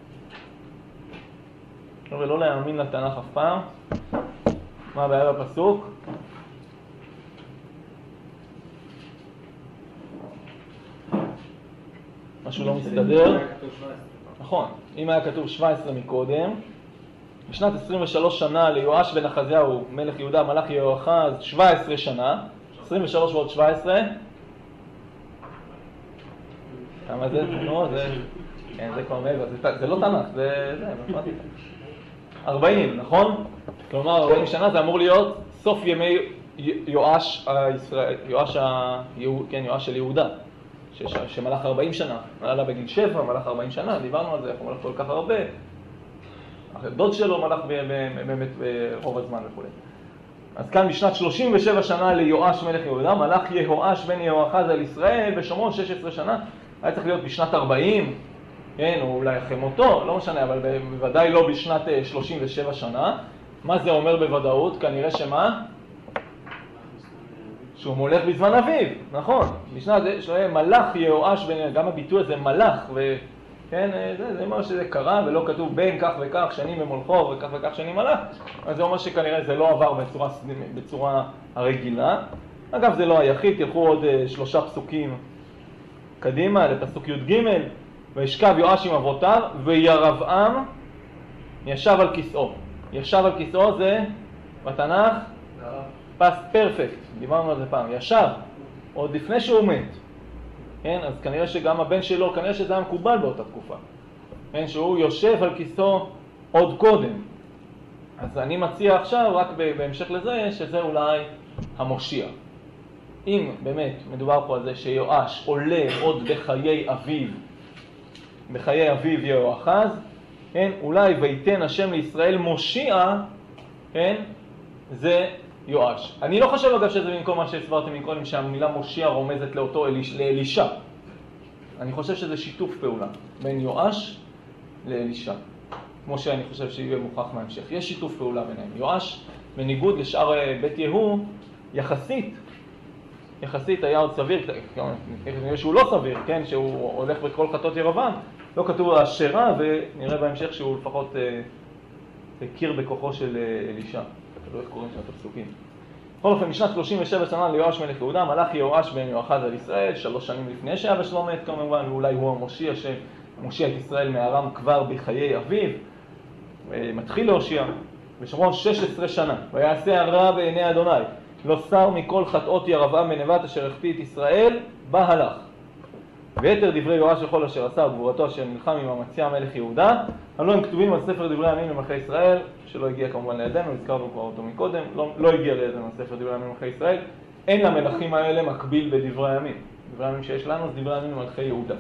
לא להאמין לתנ"ך אף פעם. מה הבעיה בפסוק? משהו לא מסתדר. נכון, אם היה כתוב שבע עשרה מקודם, בשנת עשרים ושלוש שנה ליואש בן אחזיהו, מלך יהודה, מלך יהואחז, שבע עשרה שנה, עשרים ושלוש ועוד שבע עשרה. כמה זה? נו, זה... כן, זה כבר מעבר, זה לא תנ"ך, זה... זה, מתמטיקה. ארבעים, נכון? כלומר, ארבעים שנה זה אמור להיות סוף ימי יואש הישראל, יואש ה... כן, יואש של יהודה, שמלך ארבעים שנה. עלה בגיל שבע, מלך ארבעים שנה, דיברנו על זה, איך הוא מלך כל כך הרבה. דוד שלו מלך באמת רוב הזמן וכו'. אז כאן בשנת שלושים ושבע שנה ליואש מלך יהודה, מלך יהואש בן יהואחז על ישראל, בשומרון שש עשרה שנה, היה צריך להיות בשנת ארבעים, כן, או אולי אחרי מותו, לא משנה, אבל בוודאי לא בשנת שלושים ושבע שנה. מה זה אומר בוודאות? כנראה שמה? שהוא מולך בזמן אביו, נכון. בשנת זה מלך יהואש בן, גם הביטוי הזה מלך, ו... כן, זה, זה אומר שזה קרה ולא כתוב בין כך וכך שנים במולכו וכך וכך שנים מלך, אז זה אומר שכנראה זה לא עבר בצורה, בצורה הרגילה. אגב, זה לא היחיד, תלכו עוד שלושה פסוקים קדימה, לפסוק י' ג' וישכב יואש עם אבותיו וירבעם ישב על כיסאו. ישב על כיסאו זה בתנ"ך פסט פרפקט, דיברנו על זה פעם, ישב, עוד לפני שהוא מת. כן, אז כנראה שגם הבן שלו, כנראה שזה היה מקובל באותה תקופה. כן, שהוא יושב על כיסאו עוד קודם. אז אני מציע עכשיו, רק בהמשך לזה, שזה אולי המושיע. אם באמת מדובר פה על זה שיואש עולה עוד בחיי אביו, בחיי אביו יהואחז, כן, אולי ויתן השם לישראל מושיע, כן, זה יואש. אני לא חושב אגב שזה במקום מה שהסברתם מקודם, שהמילה מושיע רומזת לאותו אליש, לאלישע. אני חושב שזה שיתוף פעולה בין יואש לאלישע. כמו שאני חושב שיהיה מוכח מהמשך. יש שיתוף פעולה ביניהם. יואש, בניגוד לשאר בית יהוא, יחסית, יחסית היה עוד סביר, שהוא לא סביר, כן, שהוא הולך בכל חטאות ירבעם, לא כתוב אשרה, ונראה בהמשך שהוא לפחות הכיר בכוחו של אלישע. לא איך קוראים שם את הפסוקים. בכל אופן, משנת שלושים ושבע שנה ליואש מלך יהודה, מלך יהואש בן יהואחז על ישראל, שלוש שנים לפני שאבא שלו מת כמובן, ואולי הוא המושיע שמושיע את ישראל מארם כבר בחיי אביו, מתחיל להושיע, בשומרון שש עשרה שנה, ויעשה הרע בעיני אדוני, לא שר מכל חטאות ירבעם בן נבט אשר החטיא את ישראל, בה הלך. ויתר דברי יואש וכל אשר עשה וגבורתו אשר נלחם עם אמציה מלך יהודה, הלא הם כתובים על ספר דברי הימים למלכי ישראל, שלא הגיע כמובן לידינו, הזכרנו כבר אותו מקודם, לא, לא הגיע לידינו ספר דברי הימים למלכי ישראל. אין למלכים האלה מקביל בדברי הימים. דברי הימים שיש לנו זה דברי הימים למלכי יהודה.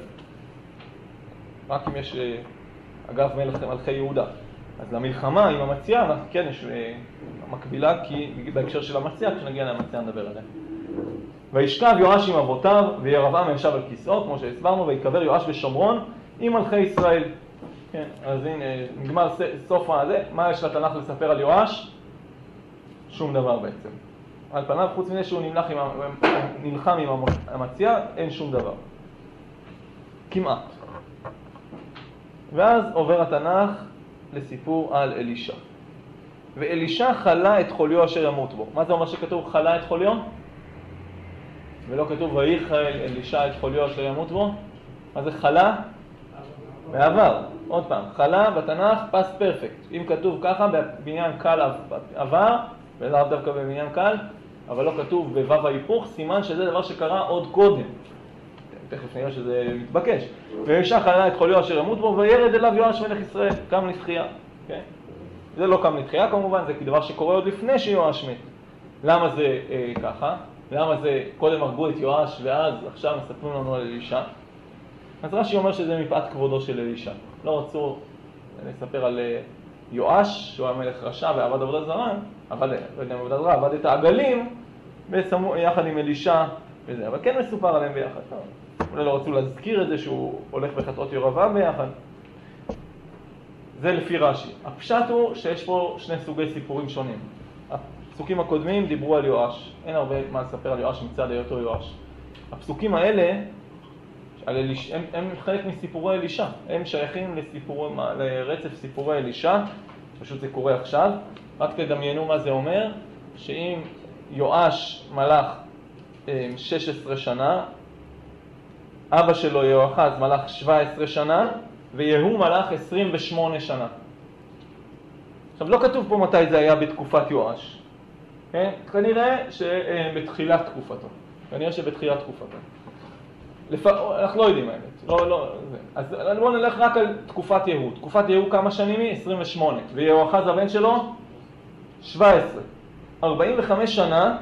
רק אם יש, אגב, מלך מלכי יהודה. אז למלחמה עם אמציה, כן, יש מקבילה, כי בהקשר של אמציה, כשנגיע לאמציה נדבר עליה. וישכב יואש עם אבותיו, וירבעם ישב על כיסאו, כמו שהסברנו, ויקבר יואש בשומרון עם מלכי ישראל. כן, אז הנה, נגמר סוף הזה. מה יש לתנ"ך לספר על יואש? שום דבר בעצם. על פניו, חוץ מזה שהוא נמלח עם, נלחם עם אמציה, אין שום דבר. כמעט. ואז עובר התנ"ך לסיפור על אלישע. ואלישע חלה את חוליו אשר ימות בו. מה זה אומר שכתוב חלה את חוליו? ולא כתוב ויחל אלישע את חוליו אשר ימות בו? מה זה חלה? בעבר. עוד פעם, חלה בתנ"ך פס פרפקט. אם כתוב ככה, בבניין קל עבר, ולאו דווקא בבניין קל, אבל לא כתוב בו"ב ההיפוך, סימן שזה דבר שקרה עוד קודם. תכף נראה שזה מתבקש. ואלישע חלה את חוליו אשר ימות בו, וירד אליו יואש מלך ישראל, קם לתחייה. Okay? זה לא קם לתחייה כמובן, זה דבר שקורה עוד לפני שיואש מת. למה זה אה, ככה? למה זה קודם הרגו את יואש ואז עכשיו מספרים לנו על אלישע? אז רש"י אומר שזה מפאת כבודו של אלישע. לא רצו לספר על יואש, שהוא היה מלך רשע ועבד עבודה זרה, עבד, עבודה זרה, עבד את העגלים יחד עם אלישע וזה, אבל כן מסופר עליהם ביחד. אולי לא רצו להזכיר את זה שהוא הולך בחטאות ירבעם ביחד. זה לפי רש"י. הפשט הוא שיש פה שני סוגי סיפורים שונים. הפסוקים הקודמים דיברו על יואש. אין הרבה מה לספר על יואש מצד היותו יואש. הפסוקים האלה, על אליש... הם, הם חלק מסיפורי אלישע. הם שייכים לסיפור... לרצף סיפורי אלישע. פשוט זה קורה עכשיו. רק תדמיינו מה זה אומר. שאם יואש מלך שש עשרה שנה, אבא שלו יהואחז מלך שבע עשרה שנה, ויהוא מלך עשרים ושמונה שנה. עכשיו לא כתוב פה מתי זה היה בתקופת יואש. כן? כנראה שבתחילת תקופתו. כנראה שבתחילת תקופתו. לפ... אנחנו לא יודעים האמת. לא, לא, זה. אז בואו נלך רק על תקופת יהוא. תקופת יהוא כמה שנים היא? עשרים ושמונה. ויהואחז הבן שלו? שבע עשרה. ארבעים וחמש שנה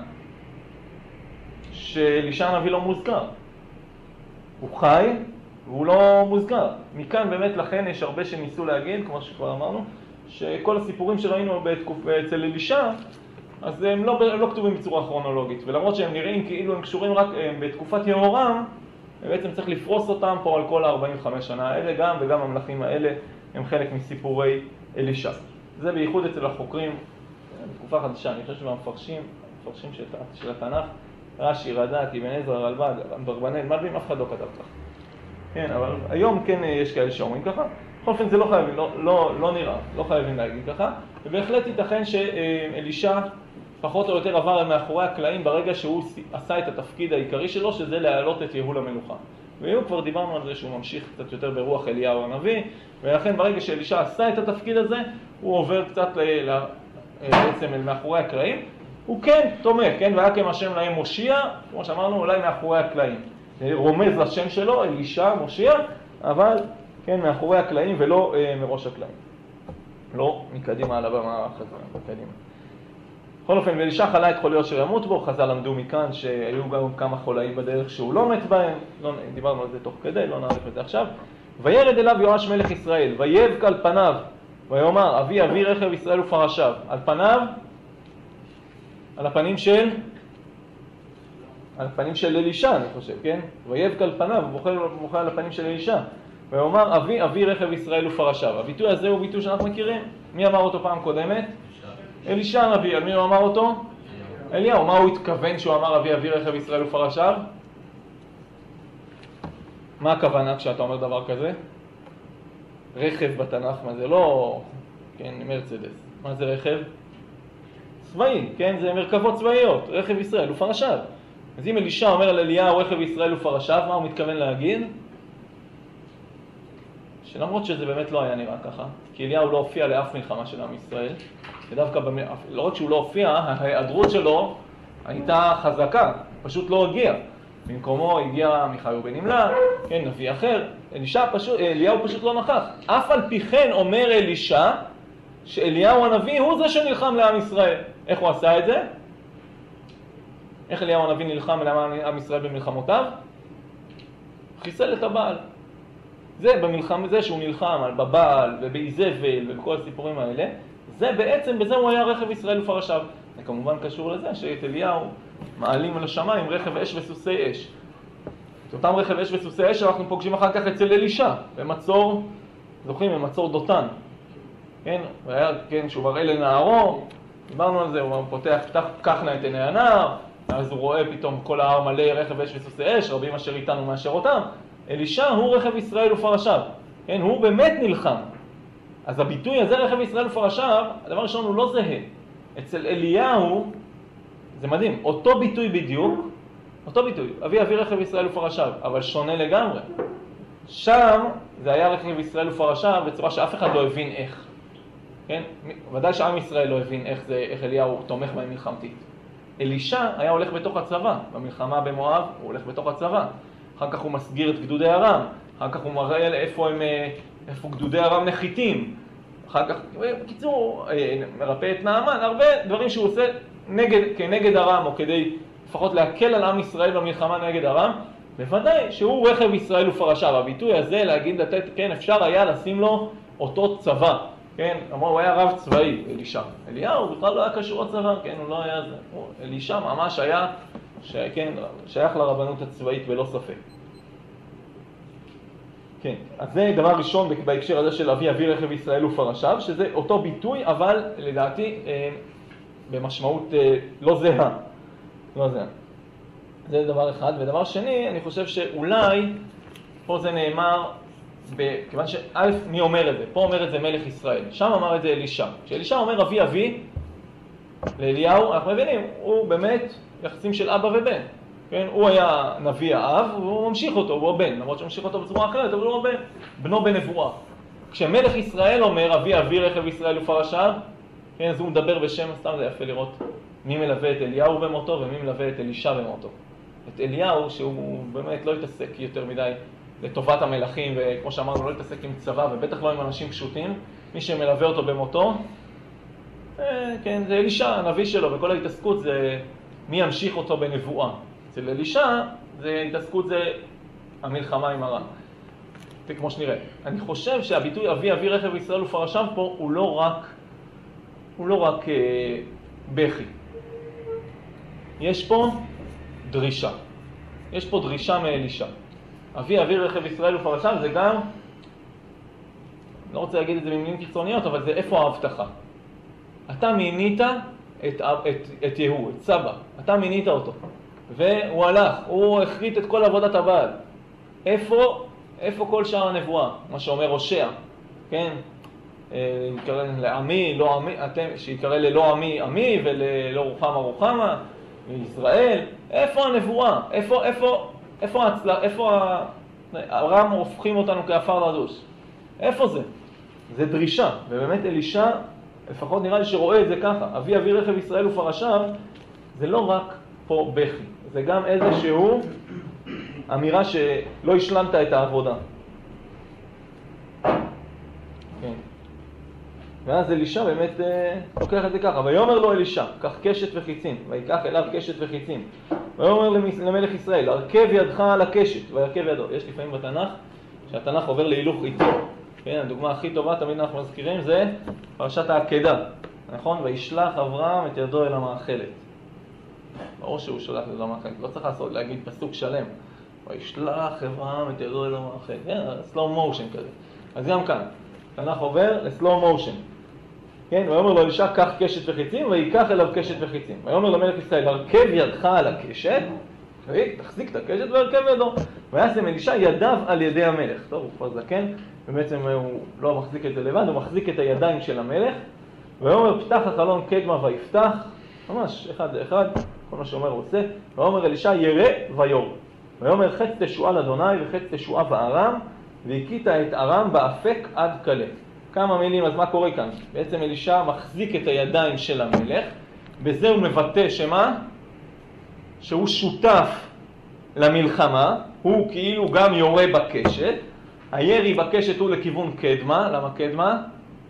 שאלישע הנביא לא מוזכר. הוא חי והוא לא מוזכר. מכאן באמת לכן יש הרבה שניסו להגיד, כמו שכבר אמרנו, שכל הסיפורים שראינו בתקופ... אצל אלישע, אז הם לא, לא כתובים בצורה כרונולוגית. ולמרות שהם נראים כאילו הם קשורים רק הם, בתקופת יהורם, בעצם צריך לפרוס אותם פה על כל ה-ארבעים וחמש שנה האלה גם, וגם המלכים האלה הם חלק מסיפורי אלישע. זה בייחוד אצל החוקרים בתקופה חדשה. אני חושב שבמפרשים, המפרשים של, של התנ"ך, רש"י, רד"ק, אבן עזרא, הרלב"ג, אברבנאל, מלבים, אף אחד לא כתב כך. כן, אבל היום כן יש כאלה שאומרים ככה. בכל אופן זה לא חייבים, לא, לא, לא נראה, לא חייבים להגיד ככה. ובהחלט ייתכן שאלישע פחות או יותר עבר מאחורי הקלעים ברגע שהוא עשה את התפקיד העיקרי שלו, שזה להעלות את יהוא למלוכה. ויהוא כבר דיברנו על זה שהוא ממשיך קצת יותר ברוח אליהו הנביא, ולכן ברגע שאלישע עשה את התפקיד הזה, הוא עובר קצת ל, ל, בעצם מאחורי הקלעים. הוא כן תומך, כן, והיה השם להם מושיע, כמו שאמרנו, אולי מאחורי הקלעים. רומז לשם שלו, אלישע, מושיע, אבל כן, מאחורי הקלעים ולא אה, מראש הקלעים. לא מקדימה על הבמה, קדימה. בכל אופן, ואלישע חלה את חוליות שימות בו, חז"ל למדו מכאן שהיו גם כמה חולאים בדרך שהוא לא מת בהם, לא, דיברנו על זה תוך כדי, לא נעריך את זה עכשיו. וירד אליו יואש מלך ישראל, ויבק על פניו, ויאמר, אבי אבי רכב ישראל ופרשיו. על פניו, על הפנים של, על הפנים של אלישע, אני חושב, כן? ויבק על פניו, הוא בוחר, בוחר על הפנים של אלישע. ויאמר, אבי אבי רכב ישראל ופרשיו. הביטוי הזה הוא ביטוי שאנחנו מכירים. מי אמר אותו פעם קודמת? אלישע הנביא. על מי הוא אמר אותו? אליהו. מה הוא התכוון שהוא אמר אבי אבי רכב ישראל ופרשיו? מה הכוונה כשאתה אומר דבר כזה? רכב בתנ"ך, מה זה? לא, כן, מרצדס. מה זה רכב? צבאי, כן? זה מרכבות צבאיות, רכב ישראל ופרשיו. אז אם אלישע אומר על אליהו רכב ישראל ופרשיו, מה הוא מתכוון להגיד? שלמרות שזה באמת לא היה נראה ככה, כי אליהו לא הופיע לאף מלחמה של עם ישראל, ודווקא, במ... לא רק שהוא לא הופיע, ההיעדרות שלו הייתה חזקה, פשוט לא הגיע. במקומו הגיע מיכאל בן ימלא, כן, נביא אחר, אלישע פשוט, אליהו פשוט לא נכח. אף על פי כן אומר אלישע, שאליהו הנביא הוא זה שנלחם לעם ישראל. איך הוא עשה את זה? איך אליהו הנביא נלחם לעם ישראל במלחמותיו? חיסל את הבעל. זה במלחם הזה שהוא נלחם על בבעל ובאיזבל ובכל הסיפורים האלה, זה בעצם, בזה הוא היה רכב ישראל ופרשיו. זה כמובן קשור לזה שאת אליהו מעלים על השמיים רכב אש וסוסי אש. את אותם רכב אש וסוסי אש אנחנו פוגשים אחר כך אצל אלישע, במצור, זוכרים, במצור דותן. כן, והיה, כן, שהוא מראה לנערו, דיברנו על זה, הוא פותח, פתח, פקח נא את עיני הנער, אז הוא רואה פתאום כל ההר מלא רכב אש וסוסי אש, רבים אשר איתנו מאשר אותם. אלישע הוא רכב ישראל ופרשיו, כן, הוא באמת נלחם. אז הביטוי הזה, רכב ישראל ופרשיו, הדבר ראשון הוא לא זהה. אצל אליהו, זה מדהים, אותו ביטוי בדיוק, אותו ביטוי, אבי אבי רכב ישראל ופרשיו, אבל שונה לגמרי. שם זה היה רכב ישראל ופרשיו בצורה שאף אחד לא הבין איך. כן? ודאי שעם ישראל לא הבין איך, זה, איך אליהו תומך בהם מלחמתית. אלישע היה הולך בתוך הצבא, במלחמה במואב הוא הולך בתוך הצבא. אחר כך הוא מסגיר את גדודי ארם, אחר כך הוא מראה איפה, הם, איפה גדודי ארם נחיתים. אחר כך, בקיצור, מרפא את נעמן, הרבה דברים שהוא עושה נגד, כנגד ארם, או כדי לפחות להקל על עם ישראל במלחמה נגד ארם. בוודאי שהוא רכב ישראל ופרשיו. הביטוי הזה להגיד לתת, כן, אפשר היה לשים לו אותו צבא. כן, אמרו, הוא היה רב צבאי, אלישע. אליהו, הוא בכלל לא היה קשור לצבא, כן, הוא לא היה זה. אלישע ממש היה, ש... כן, שייך לרבנות הצבאית ולא ספק. כן, אז זה דבר ראשון בהקשר הזה של אבי אבי רכב ישראל ופרשיו, שזה אותו ביטוי, אבל לדעתי אה, במשמעות אה, לא זהה. לא זהה. זה דבר אחד. ודבר שני, אני חושב שאולי, פה זה נאמר, כיוון שא' מי אומר את זה? פה אומר את זה מלך ישראל, שם אמר את זה אלישע. כשאלישע אומר אבי אבי לאליהו, אנחנו מבינים, הוא באמת יחסים של אבא ובן. כן? הוא היה נביא האב, והוא ממשיך אותו, הוא הבן, למרות שהוא ממשיך אותו בצורה אחרת, אבל הוא הבן, בנו בנבואה. כשמלך ישראל אומר, אבי אבי רכב ישראל ופרשיו, כן, אז הוא מדבר בשם, סתם זה יפה לראות מי מלווה את אליהו במותו ומי מלווה את אלישע במותו. את אליהו, שהוא באמת לא התעסק יותר מדי לטובת המלכים, וכמו שאמרנו, לא התעסק עם צבא, ובטח לא עם אנשים פשוטים. מי שמלווה אותו במותו, כן, זה אלישע, הנביא שלו, וכל ההתעסקות זה מי ימשיך אותו בנבואה. אצל אלישע, זה התעסקות זה המלחמה עם הרע. וכמו שנראה, אני חושב שהביטוי אבי אבי רכב ישראל ופרשיו פה הוא לא רק, הוא לא רק אה, בכי. יש פה דרישה. יש פה דרישה מאלישע. אבי אבי רכב ישראל ופרשיו זה גם, לא רוצה להגיד את זה במילים קיצוניות, אבל זה איפה ההבטחה. אתה מינית את, את, את יהוא, את סבא. אתה מינית אותו. והוא הלך, הוא החריט את כל עבודת הבעל. איפה, איפה כל שאר הנבואה? מה שאומר הושע, כן? יקרא לעמי, לא עמי, אתם, שיקרא ללא עמי עמי וללא רוחמה רוחמה, וישראל. איפה הנבואה? איפה, איפה, איפה הצלה, איפה הרם הופכים אותנו כאפר לדוש? איפה זה? זה דרישה, ובאמת אלישע, לפחות נראה לי שרואה את זה ככה. אבי אבי רכב ישראל ופרשיו, זה לא רק פה בכי, זה גם איזשהו אמירה שלא השלמת את העבודה. כן. ואז אלישע באמת לוקח את זה ככה. ויאמר לו אלישע, קח קשת וחיצים, ויקח אליו קשת וחיצים. ויאמר למלך ישראל, הרכב ידך על הקשת, וירכב ידו. יש לפעמים בתנ"ך שהתנ"ך עובר להילוך איטי. כן, הדוגמה הכי טובה, תמיד אנחנו מזכירים, זה פרשת העקדה. נכון? וישלח אברהם את ידו אל המאכלת. או שהוא שולח את ידו המאכלת. לא צריך לעשות, להגיד פסוק שלם. וישלח אברהם את ידו אל המאכלת. כן, סלואו מושן כזה. אז גם כאן, התנ"ך עובר לסלואו מושן. כן, ויאמר לו אלישע, קח קשת וחיצים, ויקח אליו קשת וחיצים. ויאמר למלך ישראל, הרכב ידך על הקשת, תחזיק את הקשת והרכב ידו. וישם אלישע ידיו על ידי המלך. טוב, הוא כבר זקן, ובעצם הוא לא מחזיק את זה לבד, הוא מחזיק את הידיים של המלך. ויאמר פתח החלון קדמה ויפתח, ממש אחד לאחד, כל מה שאומר הוא עושה. ויאמר אלישע ירא ויור. ויאמר חץ תשועה לאדוני וחץ תשועה בארם, והכית את ארם באפק עד כלה. כמה מילים, אז מה קורה כאן? בעצם אלישע מחזיק את הידיים של המלך, בזה הוא מבטא שמה? שהוא שותף למלחמה, הוא כאילו גם יורה בקשת, הירי בקשת הוא לכיוון קדמה, למה קדמה?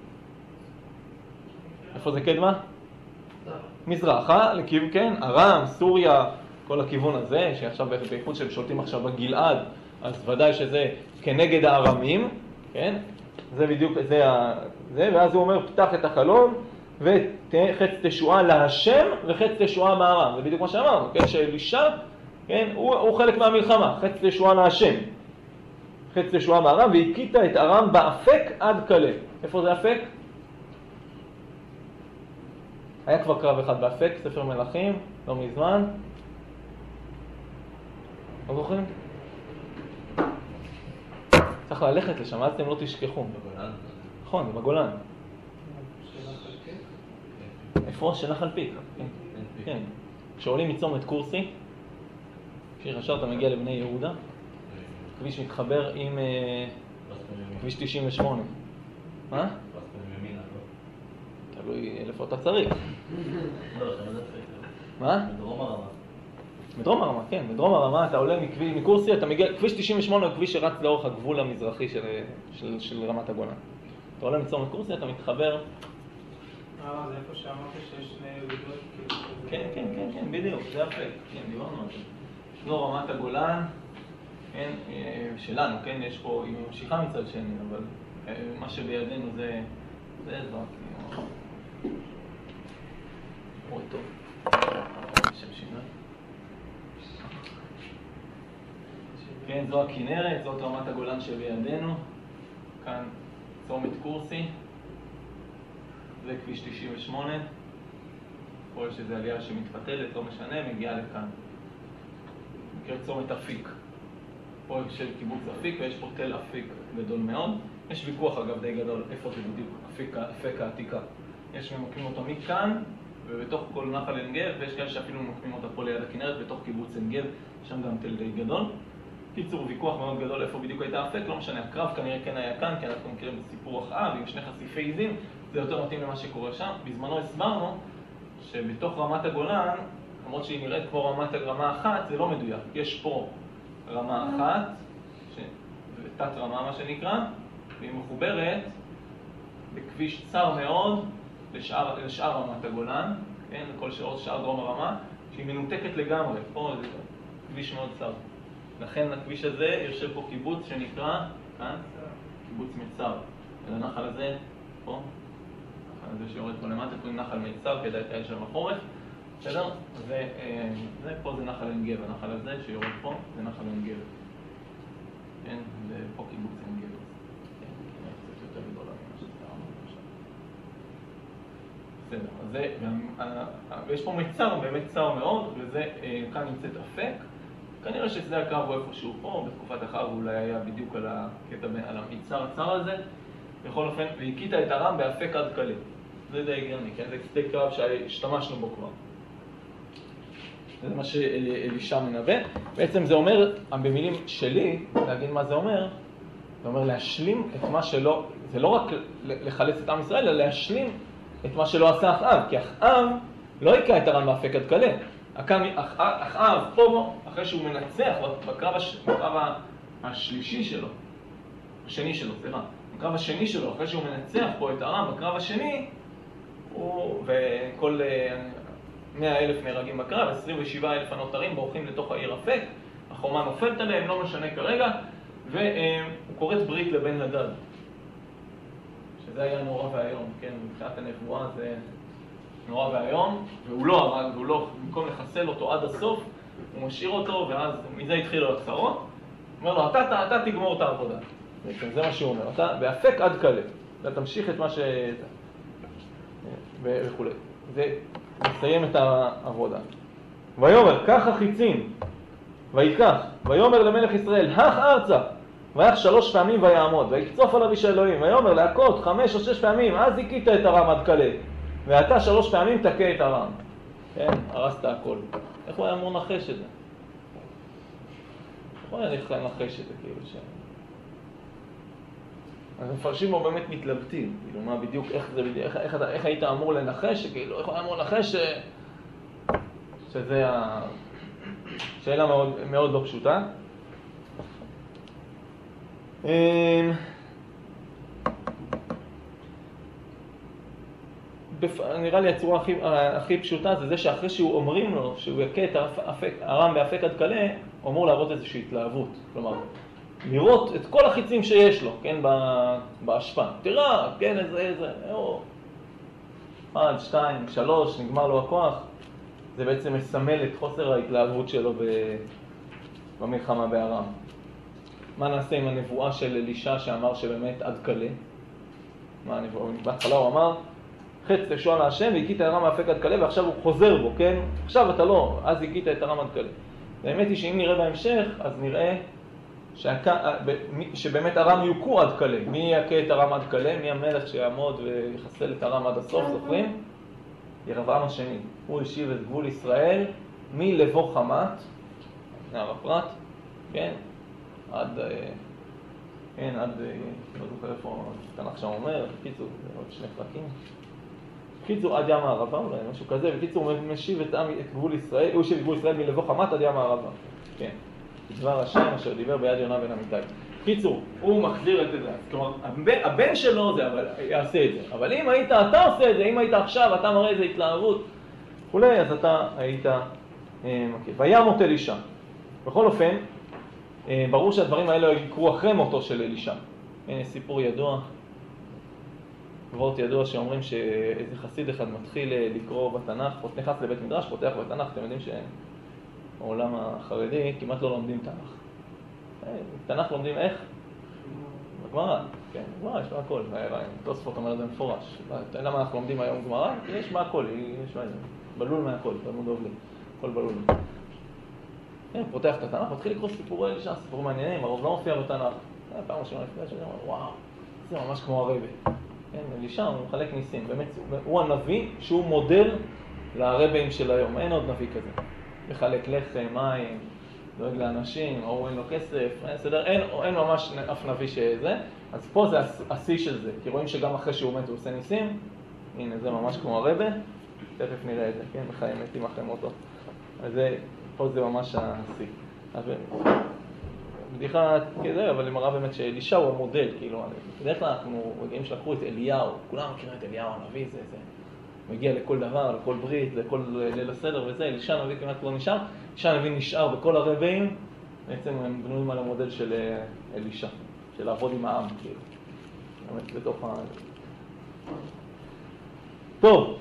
איפה זה קדמה? מזרחה, לכיוון, כן, ארם, סוריה, כל הכיוון הזה, שעכשיו בייחוד שהם שולטים עכשיו בגלעד, אז ודאי שזה כנגד הארמים, כן? זה בדיוק, זה, זה, ואז הוא אומר, פתח את החלון, וחץ תשועה להשם, וחץ תשועה בארם. זה בדיוק מה שאמרנו, כן? שאלישע, כן? הוא, הוא חלק מהמלחמה, חץ תשועה להשם. חץ תשועה בארם, והכית את ארם באפק עד כלה. איפה זה אפק? היה כבר קרב אחד באפק, ספר מלכים, לא מזמן. לא זוכרים? צריך ללכת לשם, אז אתם לא תשכחו. בגולן. נכון, זה בגולן. איפה? שנחל פיק. כן. כשעולים מצומת קורסי, כשחשר אתה מגיע לבני יהודה, כביש מתחבר עם כביש תשעים ושמונה. מה? תלוי איפה אתה צריך. מה? בדרום הרמה. בדרום הרמה, כן. בדרום הרמה אתה עולה מקורסי, אתה מגיע, כביש תשעים ושמונה הוא כביש שרץ לאורך הגבול המזרחי של, של, של רמת הגולן. אתה עולה מצומת קורסי, אתה מתחבר. אה, זה איפה שאמרת שיש שני יהודות כאילו... כן, כן, כן, כן, בדיוק, זה הפק. כן, דיברנו על זה. זו רמת הגולן, כן, שלנו, כן, יש פה, היא ממשיכה מצד שני, אבל מה שבידינו זה, זה אזרח, כאילו, מאוד טוב. שם שינוי. כן, זו הכנרת, זאת רמת הגולן שבידינו. כאן צומת קורסי. זה כביש תשעים ושמונה. פה יש איזו עלייה שמתפתלת, לא משנה, מגיעה לכאן. נקרא צומת אפיק. פה של קיבוץ אפיק, ויש פה תל אפיק גדול מאוד. יש ויכוח אגב די גדול איפה זה בדיוק, אפיק, אפק העתיקה. יש ממקים אותו מכאן ובתוך כל נחל עין גב, ויש כאלה שאפילו מוקמים אותה פה ליד הכנרת, בתוך קיבוץ עין גב, שם גם תל גדול. קיצור, ויכוח מאוד גדול איפה בדיוק הייתה אפק, לא משנה, הקרב כנראה כן היה כאן, כי אנחנו מכירים בסיפור אחאב עם שני חשיפי עיזים, זה יותר מתאים למה שקורה שם. בזמנו הסברנו שבתוך רמת הגולן, למרות שהיא נראית כמו רמת רמה אחת, זה לא מדויק. יש פה רמה אחת, ש... תת רמה מה שנקרא, והיא מחוברת בכביש צר מאוד לשאר, לשאר רמת הגולן, כן, לכל שאר, שאר דרום הרמה, שהיא מנותקת לגמרי. פה זה כביש מאוד צר. לכן הכביש הזה יושב פה קיבוץ שנקרא, כאן, קיבוץ מצר. ולנחל הזה, פה, נחל הזה שיורד פה למטה, קוראים נחל מצר, כדאי תהיה שם החורף. בסדר? זה, זה, פה זה נחל עין גב, הנחל הזה שיורד פה זה נחל עין גב. כן, זה פה קיבוץ עין גב. כן, קצת יותר גדולה ממה שזה אמרנו עכשיו. בסדר, אז זה, ויש פה מצר, באמת צר מאוד, וזה, כאן נמצאת אפק. כנראה ששדה הקרב הוא איפשהו פה, בתקופת אחאב אולי היה בדיוק על הקטע, על המצר הצר הזה. בכל אופן, והכית את ארם באפק עד קלה. זה די הגיוני, כן? זה שדה קרב שהשתמשנו בו כבר. זה מה שאלישע מנבא. בעצם זה אומר, במילים שלי, להגיד מה זה אומר, זה אומר להשלים את מה שלא, זה לא רק לחלץ את עם ישראל, אלא להשלים את מה שלא עשה אחאב, כי אחאב לא הכה את ארם באפק עד קלה. אחאב פה, אחרי שהוא מנצח בקרב, בקרב השלישי שלו, השני שלו, סליחה, בקרב השני שלו, אחרי שהוא מנצח פה את ארם בקרב השני, הוא, וכל מאה אלף נהרגים בקרב, עשרים ושבעה אלף הנותרים בורחים לתוך העיר אפק, החומה נופלת עליהם, לא משנה כרגע, והוא קוראת ברית לבן הדד. שזה היה נורא והיום, כן, מבחינת הנבואה זה נורא והיום, והוא לא הרג, והוא לא, במקום לחסל אותו עד הסוף, הוא משאיר אותו, ואז מזה התחילו הצרות. הוא אומר לו, אתה, אתה, אתה תגמור את העבודה. בעצם זה מה שהוא אומר, אתה באפק עד קלה, אתה תמשיך את מה ש... וכו'. זה מסיים את העבודה. ויאמר, קח החיצים, ויקח, ויאמר למלך ישראל, הך ארצה, ויקח שלוש פעמים ויעמוד, ויקצוף עליו איש האלוהים, ויאמר להכות חמש או שש פעמים, אז הכית את ארם עד קלה, ואתה שלוש פעמים תכה את ארם. כן, הרסת הכל. איך הוא היה אמור לנחש את זה? איך הוא היה לנחש את זה, כאילו ש... אז מפרשים בו באמת מתלבטים, כאילו מה בדיוק, איך זה בדיוק, איך, איך, איך היית אמור לנחש, כאילו איך הוא היה אמור לנחש ש... שזה ה... שאלה מאוד, מאוד לא פשוטה. נראה לי הצורה הכי, הכי פשוטה זה זה שאחרי שהוא אומרים לו שהוא יכה את ארם באפק עד קלה, הוא אמור להראות איזושהי התלהבות, כלומר לראות את כל החיצים שיש לו, כן, בהשפעה. תראה, כן, איזה, איזה, או, אחד, שתיים, שלוש, נגמר לו הכוח. זה בעצם מסמל את חוסר ההתלהבות שלו במלחמה בארם. מה נעשה עם הנבואה של אלישע שאמר שבאמת עד קלה? מה הנבואה? בהתחלה הוא אמר, חץ תשוע להשם והכית ארם באפק עד קלה, ועכשיו הוא חוזר בו, כן? עכשיו אתה לא, אז הכית את ארם עד קלה. האמת היא שאם נראה בהמשך, אז נראה שבאמת ארם יוכו עד קלה. מי יכה את ארם עד קלה? מי המלך שיעמוד ויחסל את ארם עד הסוף, זוכרים? ירבעם השני. הוא השיב את גבול ישראל מלבוא חמת, נער הפרת, כן? עד, כן, עד, לא זוכר איפה תנ"ך שם אומר, בקיצור, עוד שני פרקים. בקיצור, עד ים הערבה, אולי משהו כזה, בקיצור, הוא משיב את, את גבול ישראל, הוא השיב את גבול ישראל מלבוא חמת עד ים הערבה. כן. דבר השם אשר דיבר ביד יונה בן אמיתי. בקיצור, הוא מחזיר את זה. כלומר, הבן, הבן שלו זה, אבל יעשה את זה. אבל אם היית, אתה עושה את זה, אם היית עכשיו, אתה מראה איזה התלהבות, וכולי, אז אתה היית מכיר. וימות אלישע. בכל אופן, ברור שהדברים האלה יקרו אחרי מותו של אלישע. הנה סיפור ידוע, וורט ידוע שאומרים שאיזה חסיד אחד מתחיל לקרוא בתנ"ך, נכנס לבית מדרש, פותח בתנ"ך, אתם יודעים שהעולם החרדי כמעט לא לומדים תנ"ך. תנ"ך לומדים איך? בגמרא, כן, גמרא, יש בה הכל. תוספות אומר את זה מפורש. למה אנחנו לומדים היום גמרא? יש בה הכל, יש בה בלול מהכל, תלמוד אובלי, הכל בלול. כן, פותח את התנ"ך, מתחיל לקרוא סיפורי אלישע, סיפורים מעניינים, הרוב לא מופיע בתנ"ך. פעם ראשונה לפני שאני אומר, וואו, זה ממש כמו הרבי. כן, אלישע הוא מחלק ניסים, באמת, הוא הנביא שהוא מודל לרבעים של היום. אין עוד נביא כזה. מחלק לחם, מים, דואג לאנשים, או אין לו כסף, אין סדר, אין, אין ממש אף נביא שזה. אז פה זה השיא של זה, כי רואים שגם אחרי שהוא מת הוא עושה ניסים. הנה, זה ממש כמו הרבה. תכף נראה את זה, כן? בחיים מתים אחרי מותו. אז זה, פה זה ממש השיא. אז בדיחה כזה, אבל היא מראה באמת שאלישע הוא המודל, כאילו, בדרך כלל אנחנו רגעים שלקחו את אליהו, כולם מכירים את אליהו הנביא, זה, זה מגיע לכל דבר, לכל ברית, לכל ליל הסדר וזה, אלישע הנביא כמעט כבר נשאר, אלישע הנביא נשאר בכל הרבעים, בעצם הם בנויים על המודל של אלישע, של לעבוד עם העם, כאילו, באמת בתוך ה... טוב,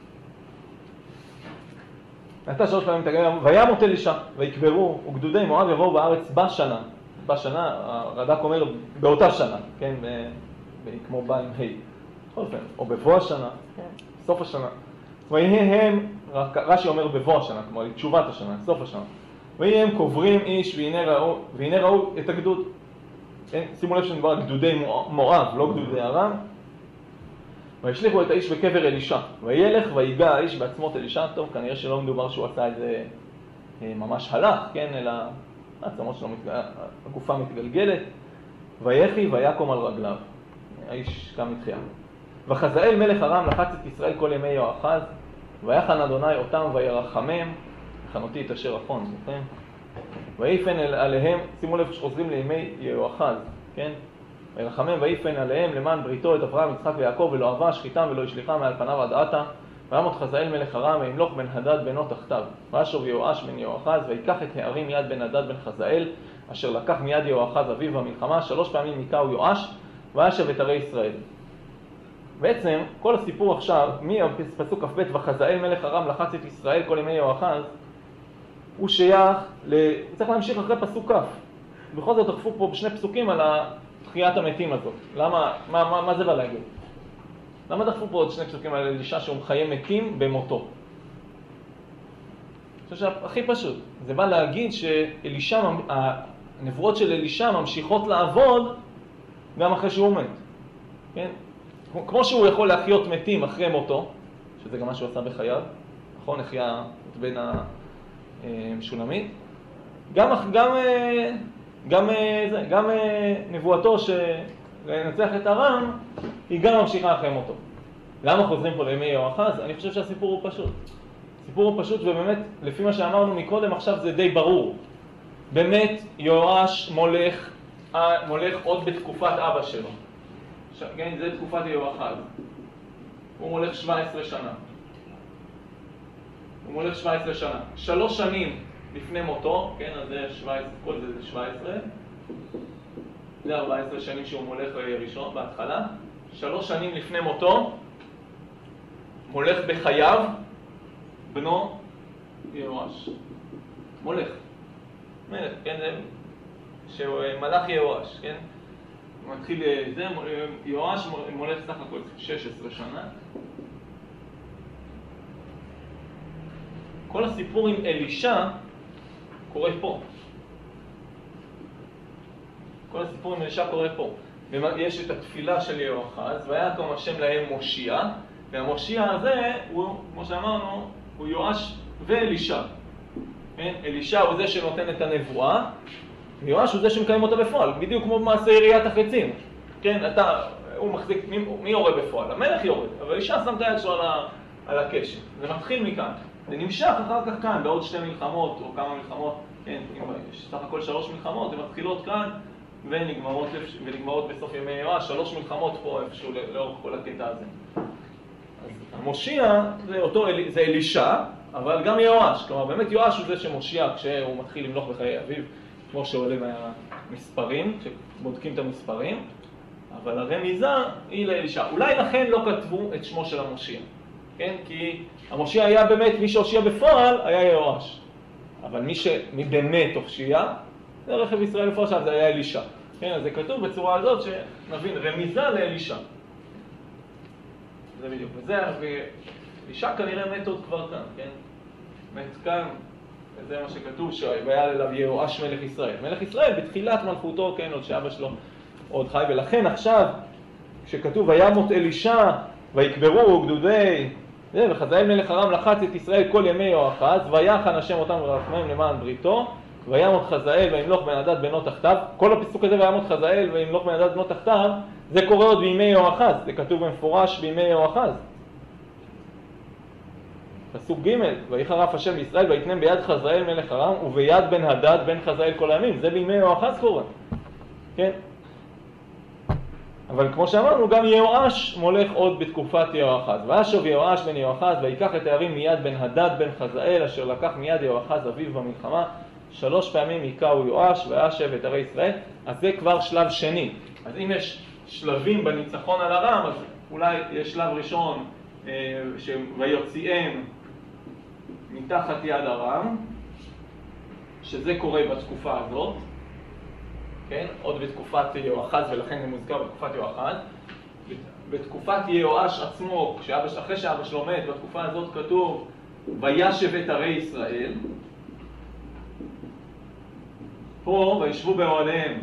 נעתה שלוש פעמים תגמר, וימות אלישע, ויקברו, וגדודי מואב יבואו בארץ בשנה. בשנה, הרד"ק אומר באותה שנה, כן? כמו בא עם ה', בכל אופן, או בבוא השנה, כן? סוף השנה. ויהי הם, רש"י אומר בבוא השנה, כמו תשובת השנה, סוף השנה. ויהי הם קוברים איש, והנה ראו, והנה ראו את הגדוד. כן? שימו לב שנדבר על גדודי מואב, לא גדודי ארם. וישליחו את האיש בקבר אלישע, וילך ויגע האיש בעצמות אלישע. טוב, כנראה שלא מדובר שהוא עשה את זה ממש הלך, כן, אלא העצמות שלו, הגופה מתגלגלת. ויחי ויקום על רגליו, האיש קם לתחייה. וחזאל מלך ארם לחץ את ישראל כל ימי יהואחז, ויחן אדוני אותם וירחמם, חנותי את אשר אחון, זוכרים? ויפן עליהם, שימו לב שחוזרים לימי יהואחז, כן? וירחמם ויפן עליהם למען בריתו את אברהם, יצחק ויעקב, ולא אהבה שחיתם ולא השליחה מעל פניו עד עתה. וימות חזאל מלך ארם וימלוך בן הדד בנו תחתיו. וישוב יהואש בן יהואחז ויקח את הערים מיד בן הדד בן חזאל, אשר לקח מיד יהואחז אביו במלחמה. שלוש פעמים ניקהו יהואש וישב את ערי ישראל. בעצם כל הסיפור עכשיו, מפסוק כ"ב, וחזאל מלך ארם לחץ את ישראל כל ימי יהואחז, הוא שייך, ל... צריך להמשיך אחרי פסוק כ'. בכל זאת תקפו פה בשני פסוקים על תחיית המתים הזאת. למה, מה, מה, מה זה בא להגיד? למה דחפו פה עוד שני פסוקים על אלישע שהוא מחיה מתים במותו? אני חושב שהכי פשוט. זה בא להגיד שאלישע, הנבואות של אלישע ממשיכות לעבוד גם אחרי שהוא מת. כן? כמו שהוא יכול להחיות מתים אחרי מותו, שזה גם מה שהוא עשה בחייו, נכון? החיה את בן המשולמית. גם, גם, גם, זה, גם נבואתו שלנצח את ארם, היא גם ממשיכה אחרי מותו. למה חוזרים פה לימי יהואחז? אני חושב שהסיפור הוא פשוט. הסיפור הוא פשוט, ובאמת, לפי מה שאמרנו מקודם, עכשיו זה די ברור. באמת, יהואש מולך, מולך עוד בתקופת אבא שלו. כן, זה תקופת יהואחז. הוא מולך שבע עשרה שנה. הוא מולך שבע עשרה שנה. שלוש שנים לפני מותו, כן, אז זה שבע עשרה, כל זה זה שבע עשרה. זה ארבע עשרה שנים שהוא מולך ראשון בהתחלה. שלוש שנים לפני מותו, מולך בחייו, בנו יהואש. מולך. מלך, כן, זה שהוא מלך יהואש, כן? הוא מתחיל, זה, יהואש מולך סך הכל שש עשרה שנה. כל הסיפור עם אלישע קורה פה. כל הסיפור עם אלישע קורה פה. ויש את התפילה של יהואחז, ויקום השם להם מושיע, והמושיע הזה, הוא, כמו שאמרנו, הוא יהואש ואלישע. כן? אלישע הוא זה שנותן את הנבואה, ויהואש הוא זה שמקיים אותה בפועל, בדיוק כמו במעשה יריית החצים. כן, אתה, הוא מחזיק, מי, מי יורד בפועל? המלך יורד, אבל אלישע שם את היד שלו על, על הקשת. זה מתחיל מכאן. זה נמשך אחר כך כאן, בעוד שתי מלחמות או כמה מלחמות, כן, יש סך הכל שלוש מלחמות, הן מתחילות כאן, ונגמרות, ונגמרות בסוף ימי יהואש, שלוש מלחמות פה איפשהו לאורך כל הקטע הזה. אז המושיע זה אותו, זה אלישע, אבל גם יהואש, כלומר באמת יהואש הוא זה שמושיע כשהוא מתחיל למלוך בחיי אביו, כמו שעולה מהמספרים, כשבודקים את המספרים, אבל הרמיזה היא לאלישע. אולי לכן לא כתבו את שמו של המושיע, כן? כי המושיע היה באמת, מי שהושיע בפועל היה יהואש, אבל מי שבאמת הושיע, זה רכב ישראל לפועל שם, זה היה אלישע. כן, אז זה כתוב בצורה הזאת שנבין, רמיזה לאלישע. זה בדיוק. וזה, ואלישע כנראה מת עוד כבר כאן, כן? מת כאן, וזה מה שכתוב, שהיה אליו יהואש מלך ישראל. מלך ישראל בתחילת מלכותו, כן, עוד שאבא שלו עוד חי, ולכן עכשיו, כשכתוב וימות אלישע, ויקברו גדודי, זה, וחזאל מלך ארם לחץ את ישראל כל ימי יהואחז, ויחן השם אותם ורחמם למען בריתו, וימות חזאל וימלוך בן הדד בנו תחתיו. כל הפסוק הזה וימות חזאל וימלוך בן הדד בנו תחתיו, זה קורה עוד בימי יהואחז, זה כתוב במפורש בימי יהואחז. פסוק ג' ויחרף השם בישראל ויתנם ביד חזאל מלך ארם וביד בן הדד בן חזאל כל הימים. זה בימי יהואחז קורה, כן? אבל כמו שאמרנו, גם יהואש מולך עוד בתקופת יהואחז. וישוב יהואש בן יהואחז ויקח את הערים מיד בן הדד בן חזאל אשר לקח מיד יהואחז אביו במלחמה. שלוש פעמים היכהו יהואש וישב את ערי ישראל. אז זה כבר שלב שני. אז אם יש שלבים בניצחון על ארם, אז אולי יש שלב ראשון אה, ויוציאם מתחת יד ארם, שזה קורה בתקופה הזאת, כן? עוד בתקופת יהואחז, ולכן זה מוזכר בתקופת יהואחז. בתקופת יהואש עצמו, אחרי שאבא שלו מת, בתקופה הזאת כתוב וישב את ערי ישראל. פה וישבו באוהליהם.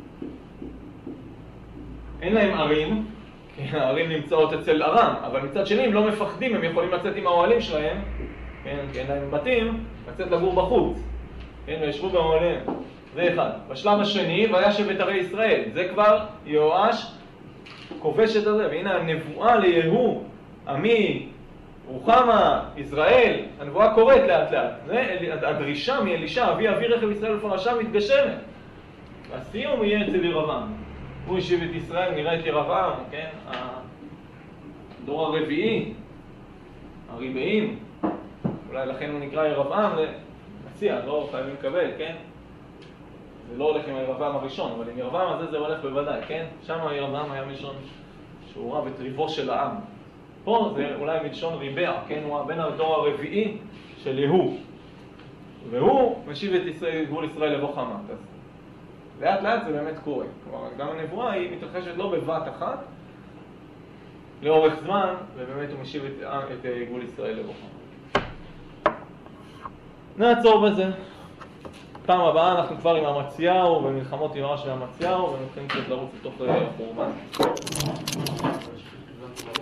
אין להם ערים, כי הערים נמצאות אצל ארם, אבל מצד שני הם לא מפחדים, הם יכולים לצאת עם האוהלים שלהם, כן? כי אין להם בתים, לצאת לגור בחוץ. כן? וישבו באוהליהם. זה אחד. בשלב השני, וישב את ערי ישראל. זה כבר יהואש כובש את זה, והנה הנבואה ליהוא, עמי, רוחמה, ישראל, הנבואה קורית לאט לאט. זה, הדרישה מאלישע, אבי אבי רכב ישראל ופרשה מתגשמת. והסיום יהיה אצל ירבעם. הוא ישיב את ישראל, נראה את ירבעם, כן? הדור הרביעי, הריבעים, אולי לכן הוא נקרא ירבעם, מציע, לא חייבים לקבל, כן? זה לא הולך עם ירבעם הראשון, אבל עם ירבעם הזה זה הולך בוודאי, כן? שם ירבעם היה מלשון שהוא רב את ריבו של העם. פה זה אולי מלשון ריבע, כן? הוא בן הדור הרביעי של יהוא. והוא משיב את ישראל, גבול ישראל לבוא חמת. אז לאט לאט זה באמת קורה. כלומר, גם הנבואה היא מתרחשת לא בבת אחת, לאורך זמן, ובאמת הוא משיב את, את גבול ישראל לבוא חמת. נעצור בזה. פעם הבאה אנחנו כבר עם אמציהו במלחמות יואש ואמציהו, ונתחיל קצת לרוץ לתוך חורבן.